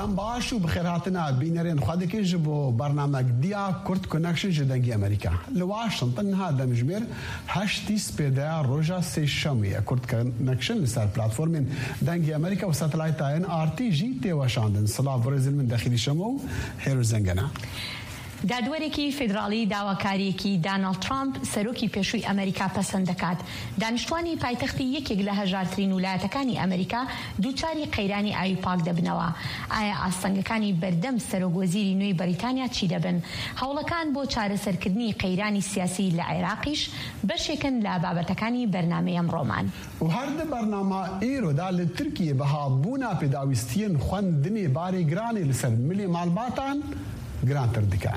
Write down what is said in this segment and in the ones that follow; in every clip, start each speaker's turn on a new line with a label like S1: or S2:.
S1: دام باش و بخیر هاتنا بینرین خواهد که جبو برنامه دیا کرد کنکشن جدنگی امریکا لواشنطن ها دمجمیر هشتی سپیده روژا سی شمیه کرد کنکشن لسر پلاتفورمین دنگی امریکا و ساتلایت آین آرتی جی تیوشاندن صلاح ورزل من داخلی شمو هیرو زنگنا
S2: دادوەرێکی فیدراڵی داواکاریەکی دانالد ترامپ سەرۆکی پێشووی ئەمریکا پەسەند دەکات. دانیشتوانی پایتەختی یەکێک لە هەژارترین ویلایەتەکانی ئەمریکا دووچاری قەیرانی ئاوی پاک دەبنەوە. ئایا ئاستەنگەکانی بەردەم سەرۆکوەزیری نوێی بەریتانیا چی دەبن؟ هەوڵەکان بۆ چارەسەرکردنی قەیرانی سیاسی لە عێراقیش بەشێکن لە بابەتەکانی بەرنامەی ئەمڕۆمان.
S1: و هەردە بەرنامە ئێرۆدا لە تورکیە بەهابوونا پێداویستیەن خوێندنی باری گرانی لەسەر ملی ماڵباتان گرانتر دکان.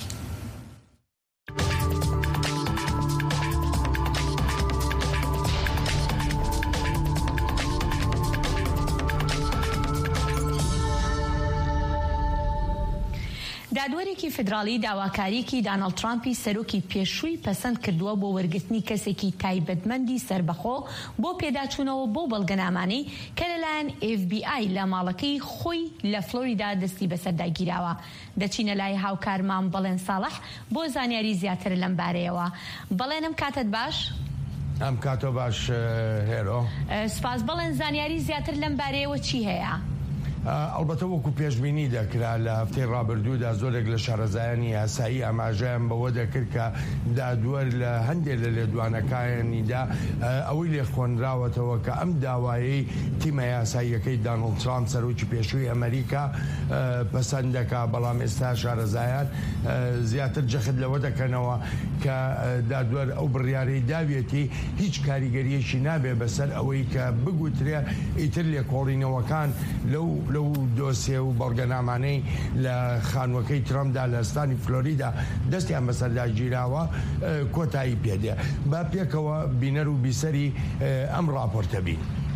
S2: دادوەرێکی فیدراڵی داواکاریەکی دانالد ترامپی سەرۆکی پێشووی پەسەند کردووە بۆ وەرگرتنی کەسێکی تایبەتمەندی سربەخۆ بۆ پێداچوونەوە بۆ بەڵگەنامانەی کە لەلایەن FBI لە ماڵەکەی خۆی لە فلۆریدا دەستی بەسەرداگیراوە. دەچینە لای هاوکارمان بەڵێن ساڵح بۆ زانیاری زیاتر لەم بارەیەوە. بەڵێنم کاتت باش؟
S3: ئەم کاتۆ باش هێرۆ.
S2: سپاس. بەڵێن زانیاری زیاتر لەم بارەیەوە چی هەیە؟
S3: ئەلبەتە وەکو پێشبینی دەکرا لە هەفتەی ڕابردوودا زۆرێک لە شارەزایانی یاسایی ئاماژەیان بەوە دەکرد کە دادوەر لە هەندێک لە لێدوانەکانیدا ئەوەی لێخۆنراوەتەوە کە ئەم داوایەی تیمە یاساییەکەی دانالد ترامپ سەرۆکی پێشووی ئەمریکا پەسەند دەکا، بەڵام ئێستا شارەزایان زیاتر جەخت لەوە دەکەنەوە کە دادوەر ئەو بڕیارەی داوێتی هیچ کاریگەریەکی نابێ بەسەر ئەوەی کە بگوترێ ئیتر لێکۆڵینەوەکان لەو دۆسیە و بەڵگەنامانەی لە خانووەکەی ترامپدا لە ئەستانی فلۆریدا دەستیان بەسەرداگیراوە کۆتایی پێدێ. با پێکەوە بینەر و بیسەری ئەم راپۆرتە بین.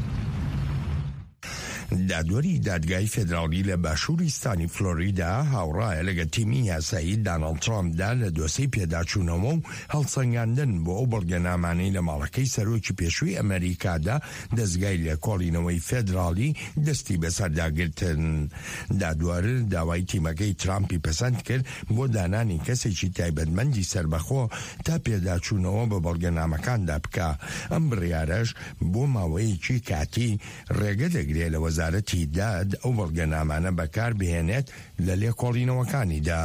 S4: دادوەری دادگای فێدراڵی لە باشووریستانی فلۆریدا هاوڕایە لەگە تیمی یاسایی دانالد ترامپدا لە دۆسەی پێداچوونەوە و هەڵسەنگاندن بۆ ئەو بەڵگەنامانەی لە ماڵەکەی سەرۆکی پێشووی ئەمریکادا دەستگای لێکۆڵینەوەی فێدراڵی دەستی بەسەرداگرتن. دادوەر داوای تیمەکەی ترامپی پەسەند کرد بۆ دانانی کەسێکی تایبەتمەندی سربەخۆ تا پێداچوونەوە بە بەڵگەنامەکاندا بکە. ئەم بڕیارەش بۆ ماوەیەکی کاتی ڕێگە دەگرێت لە وەزارەتی داد ئەو بەڵگەنامانە بەکار بهێنێت لە لێکۆڵینەوەکانیدا.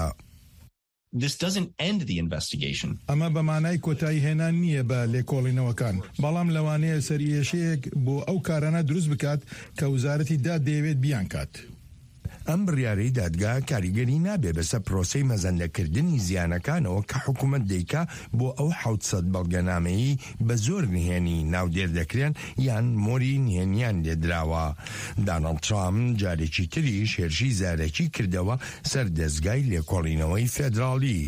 S5: ئەمە بەمانای کۆتایی هێنان نییە بە لێکۆڵینەوەکان، بەڵام لەوانەیە سەرئێشەیەک بۆ ئەو کارانە دروست بکات کە وەزارەتی داد دەیەوێت بیان کات.
S4: ئەم بڕیارەی دادگا کاریگەری نابێ بەسەر پرۆسەی مەزەندەکردنی زیانەکانەوە کە حکوومەت دەیکا بۆ ئەو 700 بەڵگەنامەیی بە زۆر نهێنی ناودێر دەکرێن یان مۆری نهێنیان لێدراوە. دانالد ترامپ جارێکی تریش هێرشی زارێکی کردەوە سەر دەستگای لێکۆڵینەوەی فێدراڵی.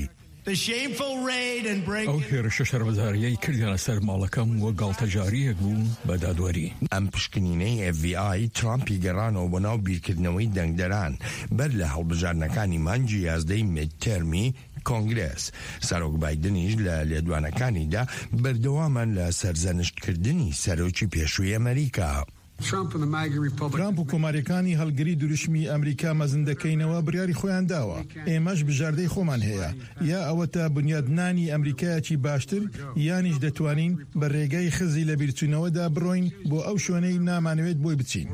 S6: ئەو هێرشە شەربەزاریەی کردیانە سەر ماڵەکەم وە گاڵتەجاریەک بوو بە دادوەری.
S4: ئەم پشکنینەی FBI ترامپی گەڕانەوە بۆ ناو بیرکردنەوەی دەنگدەران بەر لە هەڵبژارنەکانی مانگی یازدەی میدتێرمی کۆنگرێس. سەرۆک بایدنیش لە لێدوانەکانیدا بەردەوامان لە سەرزەنشتکردنی سەرۆکی پێشووی ئەمریکا.
S5: ترامپ و کۆماریەکانی هەڵگری دوورشمی ئەمریکا مەزن بڕیاری خۆیان داوە. ئێمەش بژاردەی خۆمان هەیە، یا ئەوە تا بنیادنانی ئەمریکایەکی باشتر یانیش دەتوانین بە ڕێگەی خزی لە بیرچوونەوەدا بڕۆین بۆ ئەو شوێنەی نامانەوێت بۆی بچین.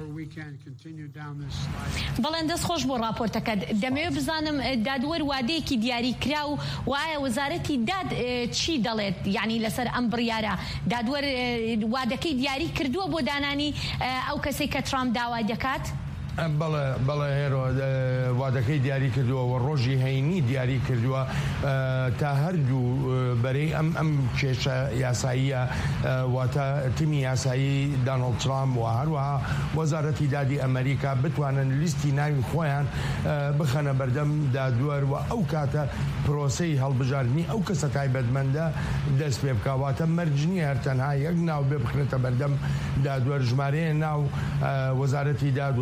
S2: بەڵێن دەست خۆش بۆ راپۆرتەکەت. دەمەوێت بزانم دادوەر وادەیەکی دیاری کرا و وایە وەزارەتی داد چی دەڵێت یعنی لەسەر ئەم بڕیارە؟ دادوەر وادەکەی دیاری کردووە بۆ دانانی ئەو کەسێک کە ترامپ داوای دەکات؟
S3: بەڵێ هێرۆ وادەکەی دیاری کردووە و ڕۆژی هەینی دیاری کردووە تا هەردوو بەرەی ئەم کێشە یاساییە واتە تیمی یاسایی دانالد ترامپ و هەروەها وەزارەتی دادی ئەمریکا بتوانن لیستی ناوی خۆیان بخەنە بەردەم دادوەر و ئەو کاتە پرۆسەی هەڵبژاردننی ئەو کەسە تایبەتمەندە دەست پێ بکواتە مەرجنی هەر تەنها یەک ناو بێ بخنێتە بەردەم دادوەر ژمارەیە ناو وەزارەتی داد و تیمی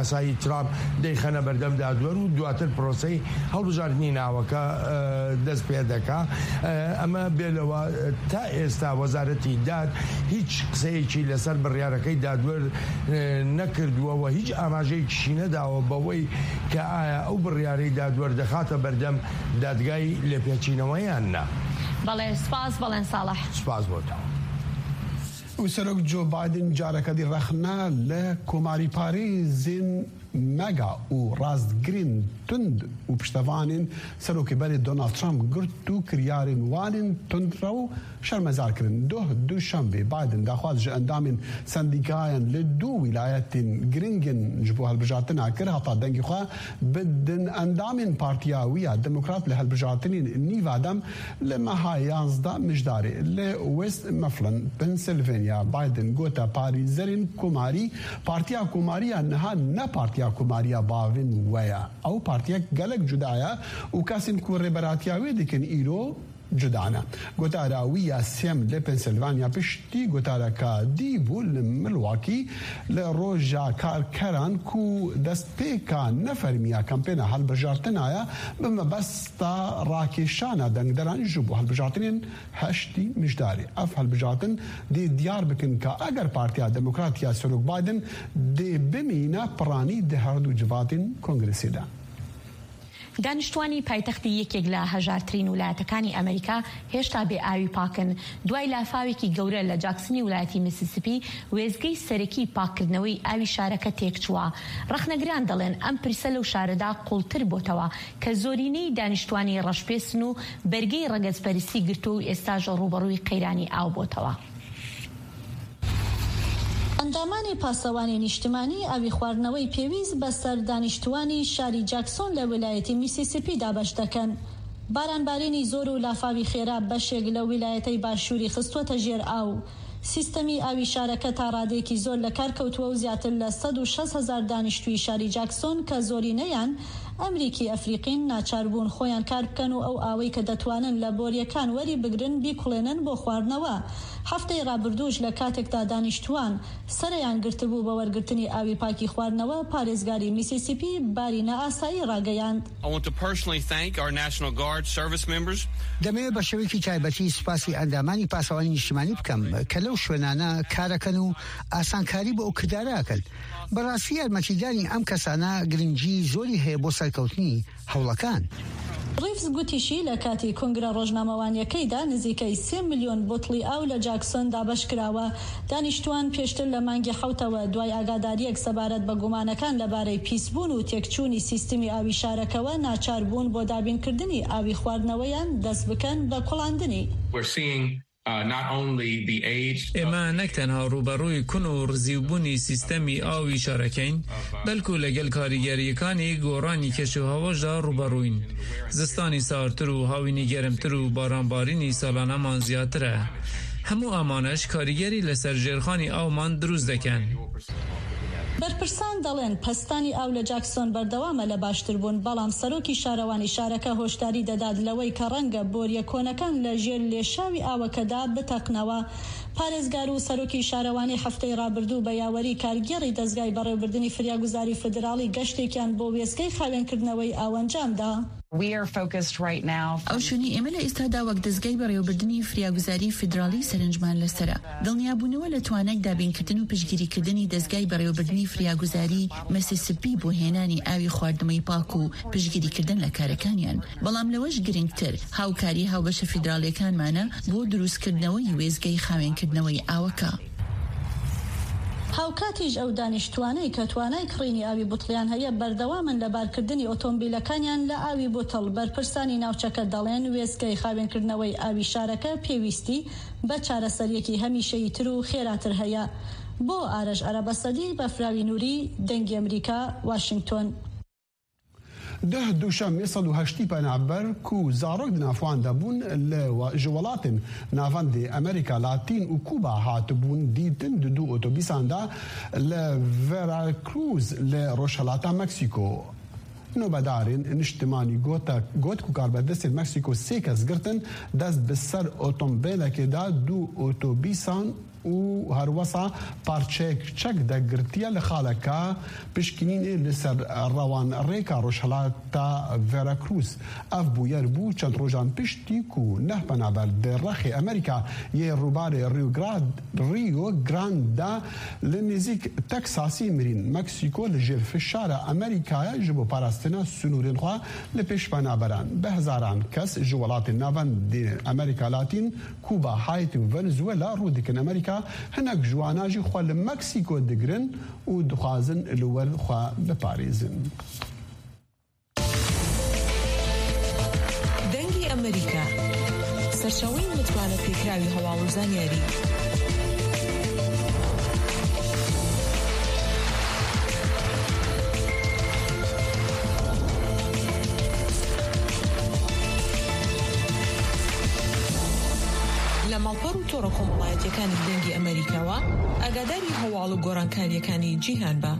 S3: یاسایی ترامپ دەیخەنە بەردەم دادوەر و دواتر پرۆسەی هەڵبژاردننی ناوەکە دەست پێ دەکا. ئەمە بێلەوە تا ئێستا وەزارەتی داد هیچ قسەیەکی لەسەر بڕیارەکەی دادوەر نەکردووەوە، هیچ ئاماژەیەکیشی نەداوە بەوەی کە ئایا ئەو بڕیارەی دادوەر دەخاتە بەردەم دادگای لێپێچینەوەیان نا.
S2: بەڵێ سپاس بەڵێن ساڵح.
S3: سپاس بۆتەوە.
S1: وسەرۆک جۆ بایدن جارەکەی ڕەخنا لە کۆماری پارێزین مەگا و ڕاستگرین تند و پشتەوانین سەرۆکی بەری دۆنالد ترامپ گرت و کریارین وانین تندرە و شەرمەزارکردن. دووشەمبێ بایدن داخواز ji ئەندامین سندیکایان لە دوو ویلایەتین گرنگن ji بۆ هەڵبژارتنا کرد هەتا دەنگی خوا بدن ئەندامین پارتیاویە دموکرات لە هەڵبژارتنین نیڤادەم لە مەها 11 مژدارێ لە وست مەفلن پنسیلڤێنیا. بایدن گوتە پارێزەرین کۆماری پارتیا کۆماریە نەها نە پارتیا کۆماریە باڤین وەیە. ئەو پارتیەک gelek cudaya û kesên ku rêberatiya wê dikin îro cudane. Gotarawîya sêm li Pensilvanya piştî gotareka dî bû li Milwaukee li roja karkeran ku destpêka nefermiya kampêna helbijartina ye bi mebesta rakêşana dengderan ji bo helbijartinên heştî mijdarê. Ev helbijartin dê diyar bikin ka eger Partiya Demokratiya Serok Biden dê bimîne piranî di her du civatên Kongresê de.
S2: دانیشتوانی پایتەختی یەکێک لە هەژارترین ویلایەتەکانی ئەمریکا هێشتا بێ ئاوی پاکن دوای لافاوێکی گەورە لە جاکسنی ویلایەتی میسیسیپی وێزگەی سەرەکی پاکردنەوەی ئاوی شارەکە تێکچووە. ڕەخنەگران دەڵێن ئەم پرسە لەو شارەدا قوڵتر بۆتەوە کە زۆرینەی دانیشتوانی ڕەشپێسن و بەرگەی ڕەگەزپەرستی گرتو و ئێستاژ ڕوبەڕووی قەیرانی ئاو بۆتەوە.
S7: ئەندامانی پاسەوانی نیشتمانی ئاوی خواردنەوەی پێویست بەسەر دانیشتوانی شاری جاکسۆن لە ویلایەتی میسیسیپی دابەش دەکەن. بارانبارینی زۆر و لافاوی خێرا بەشێک لە ویلایەتەی باشووری خستووەتە ژێر ئاو. سیستەمی ئاوی شارەکە تا ڕادێکی زۆر لە کار کەوتووە و زیاتر لە 160,000 دانیشتووی شاری جاکسۆن کە زۆرینەیان ئەمریکی ئەفریقین ناچار بوون خۆیان کار بکەن و ئەو ئاوەی کە دەتوانن لە بۆریەکان وەری بگرن بیکوڵێنن بۆ خواردنەوە. هەفتەی ڕابردووش لە کاتێکدا دانیشتوان سەرەیان گرتبوو بە وەرگرتنی ئاوی پاکی خواردنەوە پارێزگاری میسیسیپی باری نەئاسایی ڕاگەیاند.
S8: دەمەوێت بە شێوەیەکی تایبەتی سوپاسی ئەندامانی پاسەوانی نیشتمانی بکەم کە لەو شوێنانە کارەکەن و ئاسانکاری بۆ ئەو کردارەکەن. بەڕاستی یارمەتیدانی ئەم کەسانە گرنگی زۆری هەیە بۆ سەرکەوتنی هەوڵەکان.
S7: ریفز گوتیشی لە کاتی کنگرە ڕۆژنامەوانیەکەیدا نزیکەی 3 ملیۆن بۆتڵی ئاو لە جاکسۆن دابەش کراوە. دانیشتوان پێشتر لە مانگی حوتەوە دوای ئاگاداریەک سەبارەت بە گومانەکان لەبارەی پیسبوون و تێکچوونی سیستمی ئاوی شارەکەوە ناچار بوون بۆ دابینکردنی ئاوی خواردنەوەیان دەست بکەن بە کوڵاندنی.
S9: ئێمە نەک تەنها ڕوبەڕووی کون و ڕزیوبوونی سیستەمی ئاوی شارەکەین بەلکو لەگەڵ کاریگەریەکانی گۆڕانی کەشوهەوەشدا ڕوبەڕووین. زستانی ساردتر و هاوینی گەرمتر و بارانبارینی ساڵانەمان زیاترە. هەموو ئامانەش کاریگەری لەسەر ژێرخانی ئاومان دروست دەکەن.
S7: بەرپرسان دەڵێن پەستانی ئاو لە جاکسۆن بەردەوامە لە باشتر بوون، بەڵام سەرۆکی شارەوانی شارەکە هۆشداری دەدات لەوەی کە ڕەنگە بۆریە کۆنەکان لە ژێر لێشاوی ئاوەکەدا بتەقنەوە. پارێزگار و سەرۆکی شارەوانی هەفتەی ڕابردوو بە یاوەری کارگێڕی دەستگای بەڕێوەبردننی فریاگوزاری فدراڵی گەشتێکیان بۆ وێستگەی خاوێنکردنەوەی ئاوەنجامدا.
S10: ئەو شوێنی ئێمە لە ئێستادا وەک دەستگای بەڕێوەبردننی فریاگوزاری فدراڵی سەرنجمان لەسرە. دڵنیابوونەوە لە توانای دابینکردن و پشتگیریکردنی دەستگای بەڕێوەبردننی فریاگوزاری مەسیسیپی بۆ هێنانی ئاوی خواردنەوەی پاک و پشتگیریکردن لە کارەکانیان. بەڵام لەوەش گرنگتر هاوکاری هاوبەشە فیدراڵیەکانمانە بۆ دروستکردنەوەی وێزگەی خاوێنکردنەوەی ئاوەکە.
S7: هاوکاتیش ئەو دانیشتوانەی کە توانای کڕینی ئاوی بوتڵیان هەیە بەردەوامن لە بارکردنی ئۆتۆمبیلەکانیان لە ئاوی بوتڵ. بەرپرسانی ناوچەکە دەڵێن وێستگەی خاوێنکردنەوەی ئاوی شارەکە پێویستی بە چارەسەریەکی هەمیشەیی تر و خێراتر هەیە. بۆ ئارەش عەرەبەسەدی بەفراوی نووری دەنگی ئەمریکا واشنگتۆن.
S1: دوشەمێ 180 پەنابەر کو زارۆک نافوان دەبوون لە ژوڵاتن ناڤەندی ئەمریکا لاتین و کوبا هاتبوون دیتن دوو ئۆتۆبیساندا لە ڤێراکروز لە ڕۆژهەڵاتە مەکسیکۆ. نۆبەدارین نیشتمانی گوت و کاربەردەستێ مەکسیکۆ 3 کەس گرتن دەست بەسەر ئۆتۆمبیلێکێدا دوو ئۆتۆبیسان و هەروەسا پارچەیەک چەک دەگرتیە لە خاڵەکە پشکنینێ لەسەر ڕەوان ڕێکا ڕۆژهەڵاتە ڤێراکروس ئەف بوویەر بوو چەند ڕۆژان پشتی و نەه پەنابەر دێڕەخی ئەمریکا یê ڕووبارê ریۆ گراندا li nêzik Teksasî mirîn Meksîko li jêr fişara Amerîkaya ji bo parastina sunûrên xwe li pêş penaberan bi hezaran kes ji welatên navendê Amerîka Latîn Kuba Haîtî û Venezuela rû dikin Amerîka hinek ji wana jî xwe li Meksîko digirin û dixwazin li wer xwe biparêzin.
S11: Dengê Amerîka سەرچاوەی متمانە پێکراوی هەواڵ و زانیاری لە ماڵپەڕ و تۆڕە کۆمەڵایەتیەکانی دەنگی ئەمریکاوە ئاگاداری هەواڵ و گۆڕانکاریەکانی جیهان بە.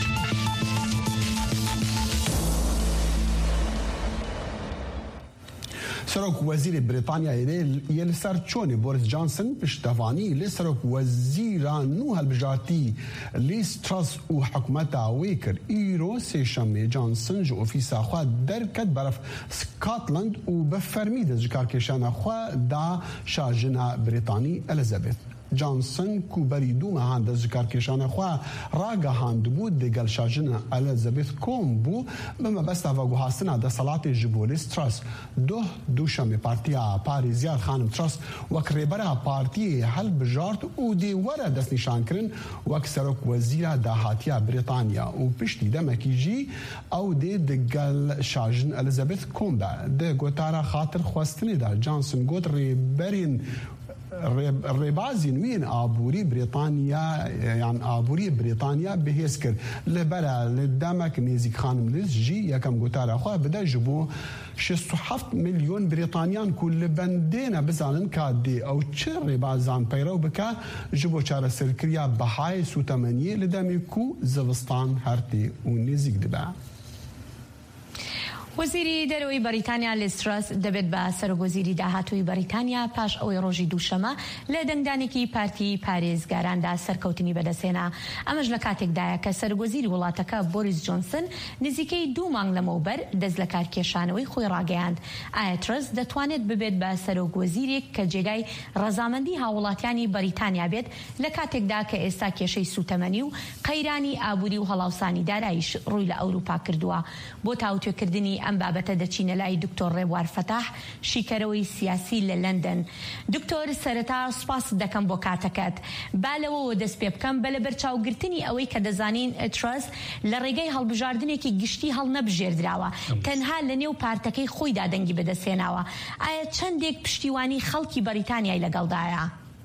S1: سەرۆک وەزیری بریتانیایê yê li ser çonê Boris Johnson piştevanî lê serok wezîra nû hilbijartî Liz Truss û hikûmeta wê kir. Îro sêşemê Johnson ji ofîsa xwe derket berf Scotland û bi fermî de ji karkêşana xwe da şajina Brîtanî Elizabeth. Johnson ku berî dû mehan de ji karkêşana xwe ragihandibû digel şajina Elizabeth kom bû bi mebesta veguhastina desalatê ji bo Liz Truss. Duh dûşemê Partiya Parêziyar Xanim Truss wek rêbera partiyê hilbijart û dê were destnîşankirin wek serok wezîra dahatiya Brîtanya û piştî demekî jî ew dê digel şajin Elizabeth kom be. Di gotara xatir xwestinê de Johnson got rêberên ڕێبازین وین ئابووری بریتانیا یان ئابووری بریتانیا بەهێز کرد لەبەرە لە دەمەک نێزیک خانم لیز ژی یەکەم گوتارەخوا بدە ji bo 67 milyon Brîtanyan ku li bendêne bizanin ka dê ew çi rêbazan peyrew bike ji bo çareserkiriya bihayê sûtemeniyê li demê ku zivistan her tê û nêzik dibe.
S2: وەزیری دەرەوەی بەریتانیا لیز ترەس دەبێت بە سەرۆکوەزیری داهاتووی بەریتانیا پاش ئەوەی ڕۆژی دووشەمە لە دەنگدانێکی پارتی پارێزگاراندا سەرکەوتنی بەدەستێنا. ئەمەش لە کاتێکدایە کە سەرۆکوەزیری وڵاتەکە بۆریس جۆنسن نزیکەی 2 مانگ لەمەوبەر دەست لە کارکێشانەوەی خۆی ڕاگەیاند. ئایا ترەس دەتوانێت ببێت بە سەرۆکوەزیرێک کە جێگای ڕەزامەندی هاوڵاتیانی بەریتانیا بێت لە کاتێکدا کە ئێستا کێشەی سوتەمەنی و قەیرانی ئابووری و هەڵاوسانی داراییش ڕووی لە ئەوروپا کردووە. بۆ تاوتوێکردنی ئەم بابەتە دەچینە لای دکتۆر ڕێبوار فەتاح شیکەرەوەی سیاسی لە لەندەن. دکتۆر سەرەتا سوپاس دەکەم بۆ کاتەکەت. با لەوەوە دەست پێ بکەم بە لە بەرچاوگرتنی ئەوەی کە دەزانین ترەس لە ڕێگەی هەڵبژاردنێکی گشتی هەڵنەبژێردراوە تەنها لە نێو پارتەکەی خۆیدا دەنگی بەدەستێناوە. ئایا چەندێک پشتیوانی خەڵکی بەریتانیای لەگەڵدایە؟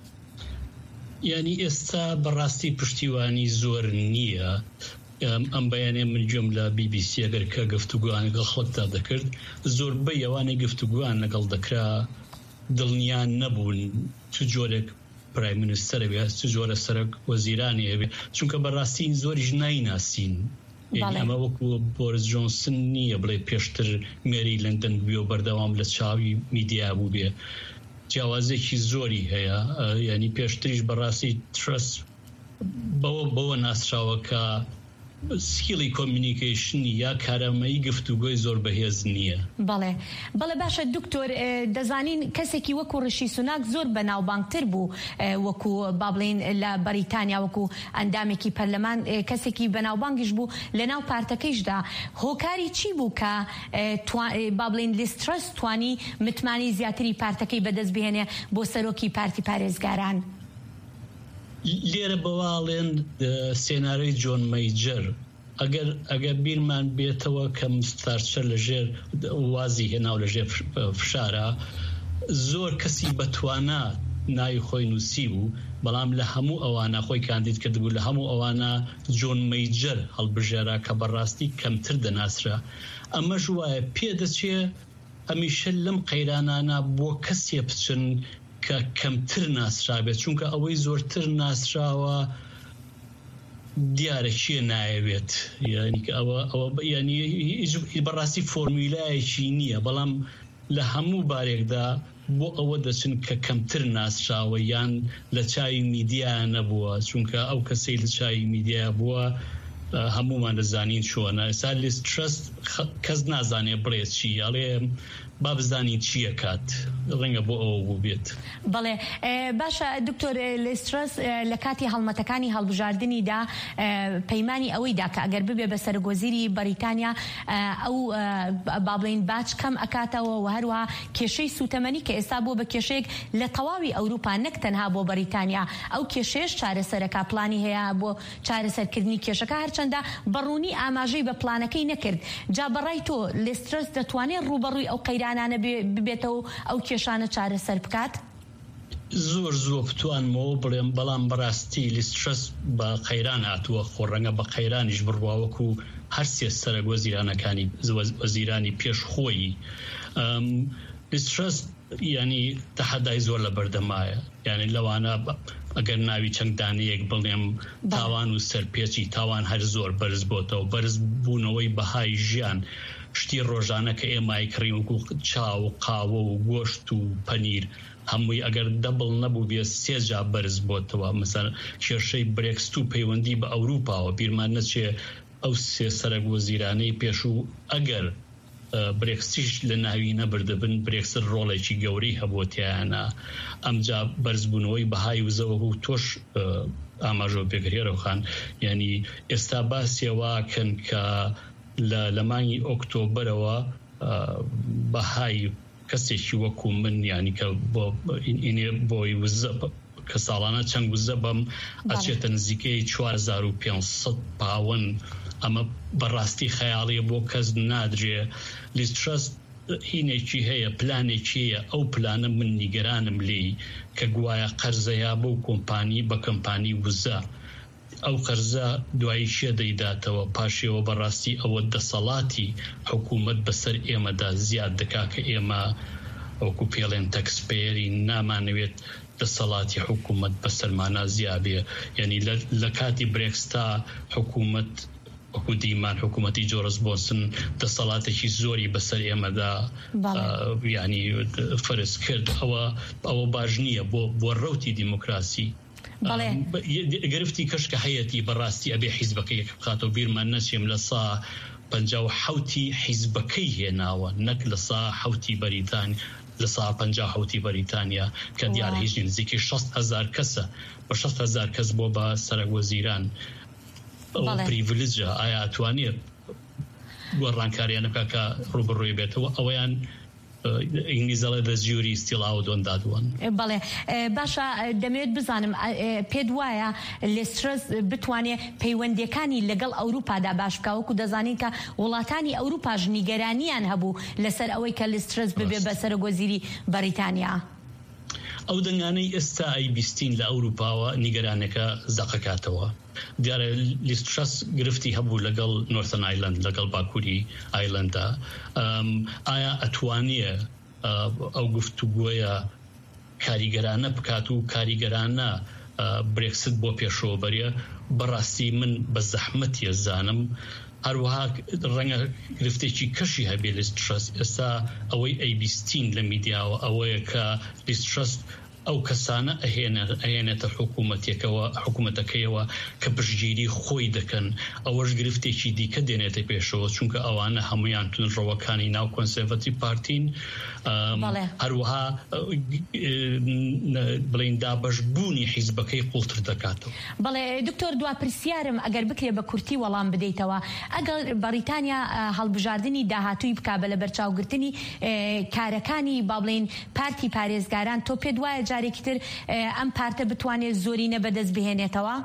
S12: یعنی ئێستا بەڕاستی پشتیوانی زۆر نییە. ئەم بەیانێ من گوێم لە BBC ئەگەر کە گفتوگویان لەگەڵ خەڵکدا دەکرد زۆربەی ئەوانەی گفتوگویان لەگەڵ دەکرا دڵنیان نەبوون چ جۆرێک پرای منیستەرە بێ چ جۆرە سەرۆک وەزیرانی هەبێ چونکە بەڕاستی زۆریش نایناسین. ئەمە وەکو بۆریس جۆنسن نییە بڵێ پێشتر مێری لەندەن بووی و بەردەوام لە چاوی میدیا بوو بێ. جیاوازێکی زۆری هەیە. یعنی پێشتریش بەڕاستی ترەس بەوە ناسراوە کە سکیلی کۆمیونیکیشنی یا کارەمەیی گفتوگۆی زۆر بەهێز نییە.
S2: بەڵێ باشە دکتۆر دەزانین کەسێکی وەکو ڕشی سوناک زۆر بەناوبانگتر بوو وەکو بابڵین لە بەریتانیا وەکو ئەندامێکی پەرلەمان کەسێکی بەناوبانگیش بوو لە ناو پارتەکەیشدا. هۆکاری چی بوو کە بابڵین لیز ترەس توانی متمانی زیاتری پارتەکەی بەدەست بهێنێ بۆ سەرۆکی پارتی پارێزگاران؟
S12: لێرە بەواڵێن سێناریۆی جۆن مەیجەر ئەگەر بیرمان بێتەوە کە مستارچە لەژێر وازی هێناو لەژێر فشارە زۆر کەسی بەتوانە ناوی خۆی نووسی بوو بەڵام لە هەموو ئەوانە خۆی کاندید کردبوو لە هەموو ئەوانە جۆن مەیجەر هەڵبژێرا کە بەڕاستی کەمتر دەناسرا. ئەمەش وایە پێدەچێ ئەمیشە لەم قەیرانانە بۆ کەسێ بچن کە کەمتر ناسرابێت چونکە ئەوەی زۆرتر ناسراوە دیارە چیە نایەوێت. ینی بەڕاستی فۆرمیلایەکی نییە بەڵام لە هەموو بارێکدا بۆ ئەوە دەچن کە کەمتر ناسراوە یان لە چاوی میدیا نەبووە، چونکە ئەو کەسەی لە چاوی میدیا بووە هەمومان دەزانین چۆنە. ئێستا لیز ترەست کەس نازانێ بڵێ چی، ئەڵێ با بزانین چییە کات، ڕەنگە بۆ ئەوە بوو بێت.
S2: بەڵێ باشە دکتۆر لیز ترەست لە کاتی هەڵمەتەکانی هەڵبژاردنیدا پەیمانی ئەوەیدا کە ئەگەر ببێ بە سەرگۆزیری بەریتانیا ئەو با بڵێن باج کەم ئەکاتەوە و هەروەها کێشەی سوتەمەنی کە ئێستا بۆ بە کێشەیەک لە تەواوی ئەوروپا نەک تەنها بۆ بەریتانیا ئەو کێشەیەش چارەسەرەکە پلانی هەیە بۆ چارەسەرکردنی کێشەکە، هەرچەندە بەڕوونی ئاماژەی بە پلانەکەی نەکرد. جا بەڕای تۆ لیز ترەست دەتوانێت ڕوبەڕووی ئەو قەیرانانە ببێتەوە ئەو کێشانە چارەسەر بکات؟
S12: زۆر بتوانمەوە بڵێم، بەڵام بەڕاستی لیز ترەست بە قەیران هاتووە، خۆڕەنگە بە قەیرانیش بڕواوەکو هەر سێ سەرۆک وەزیرانەکانی وەزیرانی پێش خۆی. لیز ترەست ینی تەحەدای زۆر لە بەردەمایە، یعنی لەوانە ئەگەر ناوی چەند دانەیەک بڵێم تاوان و سەرپێچی تاوان هەر زۆر بەرز بۆتەوە، بەرز بوونەوەی بەهای ژیان، شتی ڕۆژانە کە ئێمای کڕین وکو چاو و قاوە و گۆشت و پەنیر هەمووی ئەگەر دەبڵ نەبوو بێ سێجا بەرز بۆتەوە. مەسەڵەن کێشەی برێکست و پەیوەندی بە ئەوروپاوە بیرمان نەچێ ئەو سێ سەرۆک وەزیرانەی پێشوو ئەگەر برێکسیش لە ناوی نەبردەبن برێکسر ڕۆڵێکی گەورەی هەبووتیانە. ئەمجا بەرزبوونەوەی بەهای وزەوە و تۆش ئاماژۆ پێگرێرەوخان، ینی ئێستا باسیێواکەن کە لە مانگی ئۆکتۆبەرەوە بەهای کەسێکی وەکو من ینی کە بۆی وزە کە ساڵانە چەند وزە بەم ئەچێتە نزیکەی 4500 پاوەند. ئەمە بەڕاستی خەیاڵیە بۆ کەس نادرێ. لیز ترەست هینێکی هەیە، پلانێکی هەیە، ئەو پلانە من نیگەرانم لێی کە گوایە قەرزەیە بۆ کۆمپانی بە کەمپانی وزە، ئەو قەرزە دوایی شێ دەیداتەوە، پاشێەوە بەڕاستی ئەوە دەسەڵاتی حکوومەت بەسەر ئێمەدا زیاد دەکا کە ئێمە ئەوکو پێڵێن تەکسپێری نامانەوێت دەسەڵاتی حکوومەت بەسەرمانە زیابێ. یعنی لە کاتی برێکستا حکوومەت وەکو دیمان حکوومەتی جۆرس بۆسن دەسەڵاتێکی زۆری بەسەر ئێمەدا ینی فەرز کرد. ئەوە باش نییە بۆ ڕەوتی دیموکراسی. گرفتی کەشکە هەیەتی بەڕاستی ئەبێ حیزبەکەی بخاتەوە، بیرمان نەچێم لە سا 57 حیزبەکەی هێناوە، نەک لە سا حوتی بەریتانیا، لە سا 57 بەریتانیا کە دیارە هیچ نزیکی 6,000 کەسە، بە 6,000 کەس بۆ بە سەرۆک وەزیران. پریڤیلێجە ئایا ئەتوانێت گۆڕانکاریانە بکات کە ڕوبەڕووی بێتەوە؟ ئەوەیان ئینگلیزەڵێ دە جووری ستیڵاو دۆندادوان.
S2: بەڵێ باشە، دەمەوێت بزانم پێت وایە لیز ترەست بتوانێت پەیوەندیەکانی لەگەڵ ئەوروپادا باش بکات؟ وەکو دەزانین کە وڵاتانی ئەوروپاش نیگەرانیان هەبوو لەسەر ئەوەی کە لیز ترەست ببێ بە سەرۆکوەزیری بەریتانیا.
S12: ئەو دەنگانەی ئێستا ئەیبیستین لە ئەوروپاوە نیگەرانەکە زەقەکاتەوە. دیارە لیز ترەست گرفتی هەبوو لەگەڵ نۆرتن ئایلند، لەگەڵ باکووری ئایلندا. ئایا ئەتوانیە ئەو گفتوگۆیە کاریگەرانە بکات و کاریگەرانە برێکست بۆ پێشەوە بەریە؟ بەڕاستی من بە زەحمەتیە زانم. هەروەها ڕەنگە گرفتێکی کەشی هەبێ لیز ترەست. ئێستا ئەوەی ئەیبیستین لە میدیاوە ئەوەیە کە لیز ترەست ئەو کەسانە ئەهێنێتە حکوومەتەکەیەوە کە پشتگیری خۆی دەکەن. ئەوەش گرفتێکی دیکە دێنێتە پێشەوە، چونکە ئەوانە هەمویان تونڕەوەکانی ناو کۆنسێڤەتیڤ پارتین. هەروەها بڵین دابەشبوونی حیزبەکەی قوڵتر دەکاتەوە.
S2: بەڵێ دکتۆر، دوا پرسیارم ئەگەر بکرێ بە کورتی وەڵام بدەیتەوە، ئەگەر بەریتانیا هەڵبژاردننی داهاتووی بکا بە لە بەرچاوگرتنی کارەکانی با بڵین پارتی پارێزگاران، تۆ پێت وایە جارێکی تر ئەم پارتە بتوانێت زۆرینە بەدەست بهێنێتەوە؟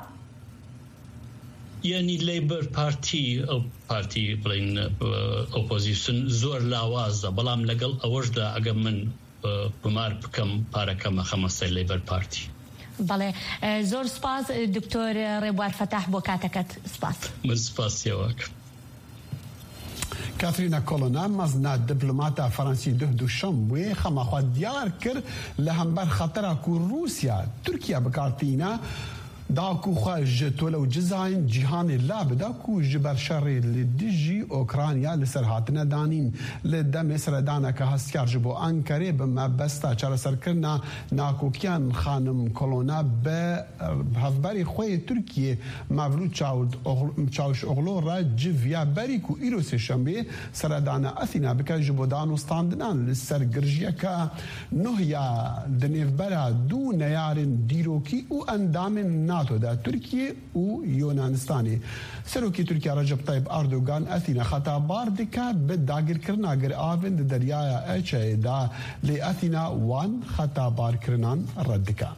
S12: یعنی لیبر پارتی ئەو پارتی بڵین ئۆپۆزیسیۆن زۆر لاوازە، بەڵام لەگەڵ ئەوەشدا ئەگەر من بمار بکەم پارەکەمە خەمەستەی لیبر پارتی.
S2: بەڵێ زۆر سپاس دکتۆر ڕێبوار فەتاح بۆ کاتەکەت. سپاس.
S12: من سپاسیەوەکە.
S1: کاترینا کۆلۆنا مەزنا دیپلۆماتا فەڕەنسی دووشەم وێ خەماخوا دیار کرد لە هەمبەر خەتەرا و رووسیا تورکیا بکارتینە داكو خاج تولو جزاين جيهان اللاب داكو جبر شري لدجي اوكرانيا لسرهاتنا دانين لدم سردانا كهسكار جبو انكري بما بستا چار سركرنا ناكو كيان خانم كولونا بهفبري خوي تركيا مولود چاوش اغلو را جفيا بريكو ايروس شنبه سردانا اثينا بك جبو دانو ستاندنان لسر گرجيكا نهيا دنيفبرا دو نيارن ديروكي و اندام ناتو دا تركيا و يونانستاني سروكي تركيا رجب طيب اردوغان اثينا خطا باردكا بداگر كرنا گر آفن دريايا اچه دا لأثينا وان خطا بار كرنان ردكا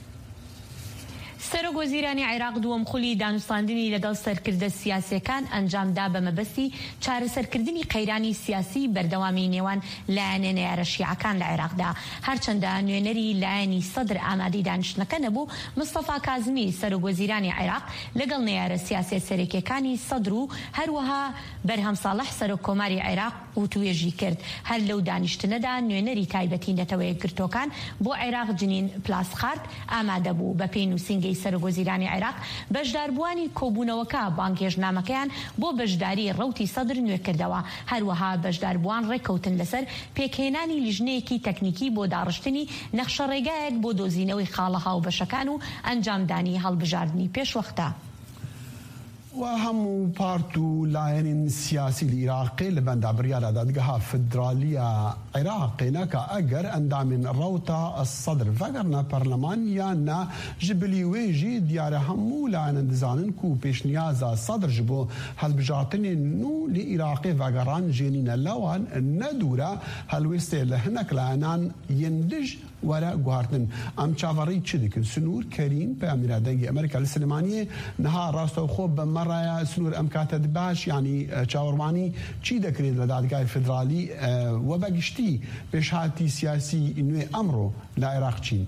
S2: سەرۆک وەزیرانی عێراق دووەم خولی دانوستاندنی لەگەڵ سەرکردە سیاسیەکان ئەنجامدا بە مەبەستی چارەسەرکردنی قەیرانی سیاسی بەردەوامی نێوان لایەنە نێرە شیعەکان لە عێراقدا هەرچەندە نوێنەری لایەنی سەدر ئامادەی دانیشتنەکە نەبوو مستەفا کازمی سەرۆک وەزیرانی عێراق لەگەڵ نێرە سیاسی سەرەکیەکانی سەدر و هەروەها بەرهەم ساڵح سەرۆک کۆماری عێراق و توێژی کرد هەر لەو دانیشتنەدا نوێنەری تایبەتی نەتەوەیە گرتۆکان بۆ عێراق جنین پلاسخارد ئامادە بوو بە پێی نووسینگەی سەرۆک وەزیرانی عێراق بەشداربووانی کۆبوونەوەکە بانگێژنامەکەیان بۆ بەشداری ڕەوتی سەدر نوێکردەوە هەروەها بەشداربووان ڕێکەوتن لەسەر پێکهێنانی لیژنەیەکی تەکنیکی بۆ داڕشتنی نەخشە ڕێگایەک بۆ دۆزینەوەی خاڵە هاوبەشەکان و ئەنجامدانی هەڵبژاردننی پێشوەختە.
S1: وهم بارتو لاين سياسي العراقي لبندا بريالا دادقها فدرالية عراقي نكا أجر أندامن روتا الصدر فقرنا برلمانيا نا جبلي ويجي ديار همو لاين دزانن كو بيش نيازا صدر جبو هالبجاتني نو لعراقي فقران جينين اللوان ندورا هالويستي لهنك لانان يندج وراء قهارتن ام چاوري تشدكن سنور كريم بأميرا دنجي أمريكا السلمانية نها راستو خوب بمرة سنور أمكاتد باش يعني چاورماني چي دكريد لدادقاء الفدرالي وبقشتي بشهاتي سياسي إنوي أمره لعراق چين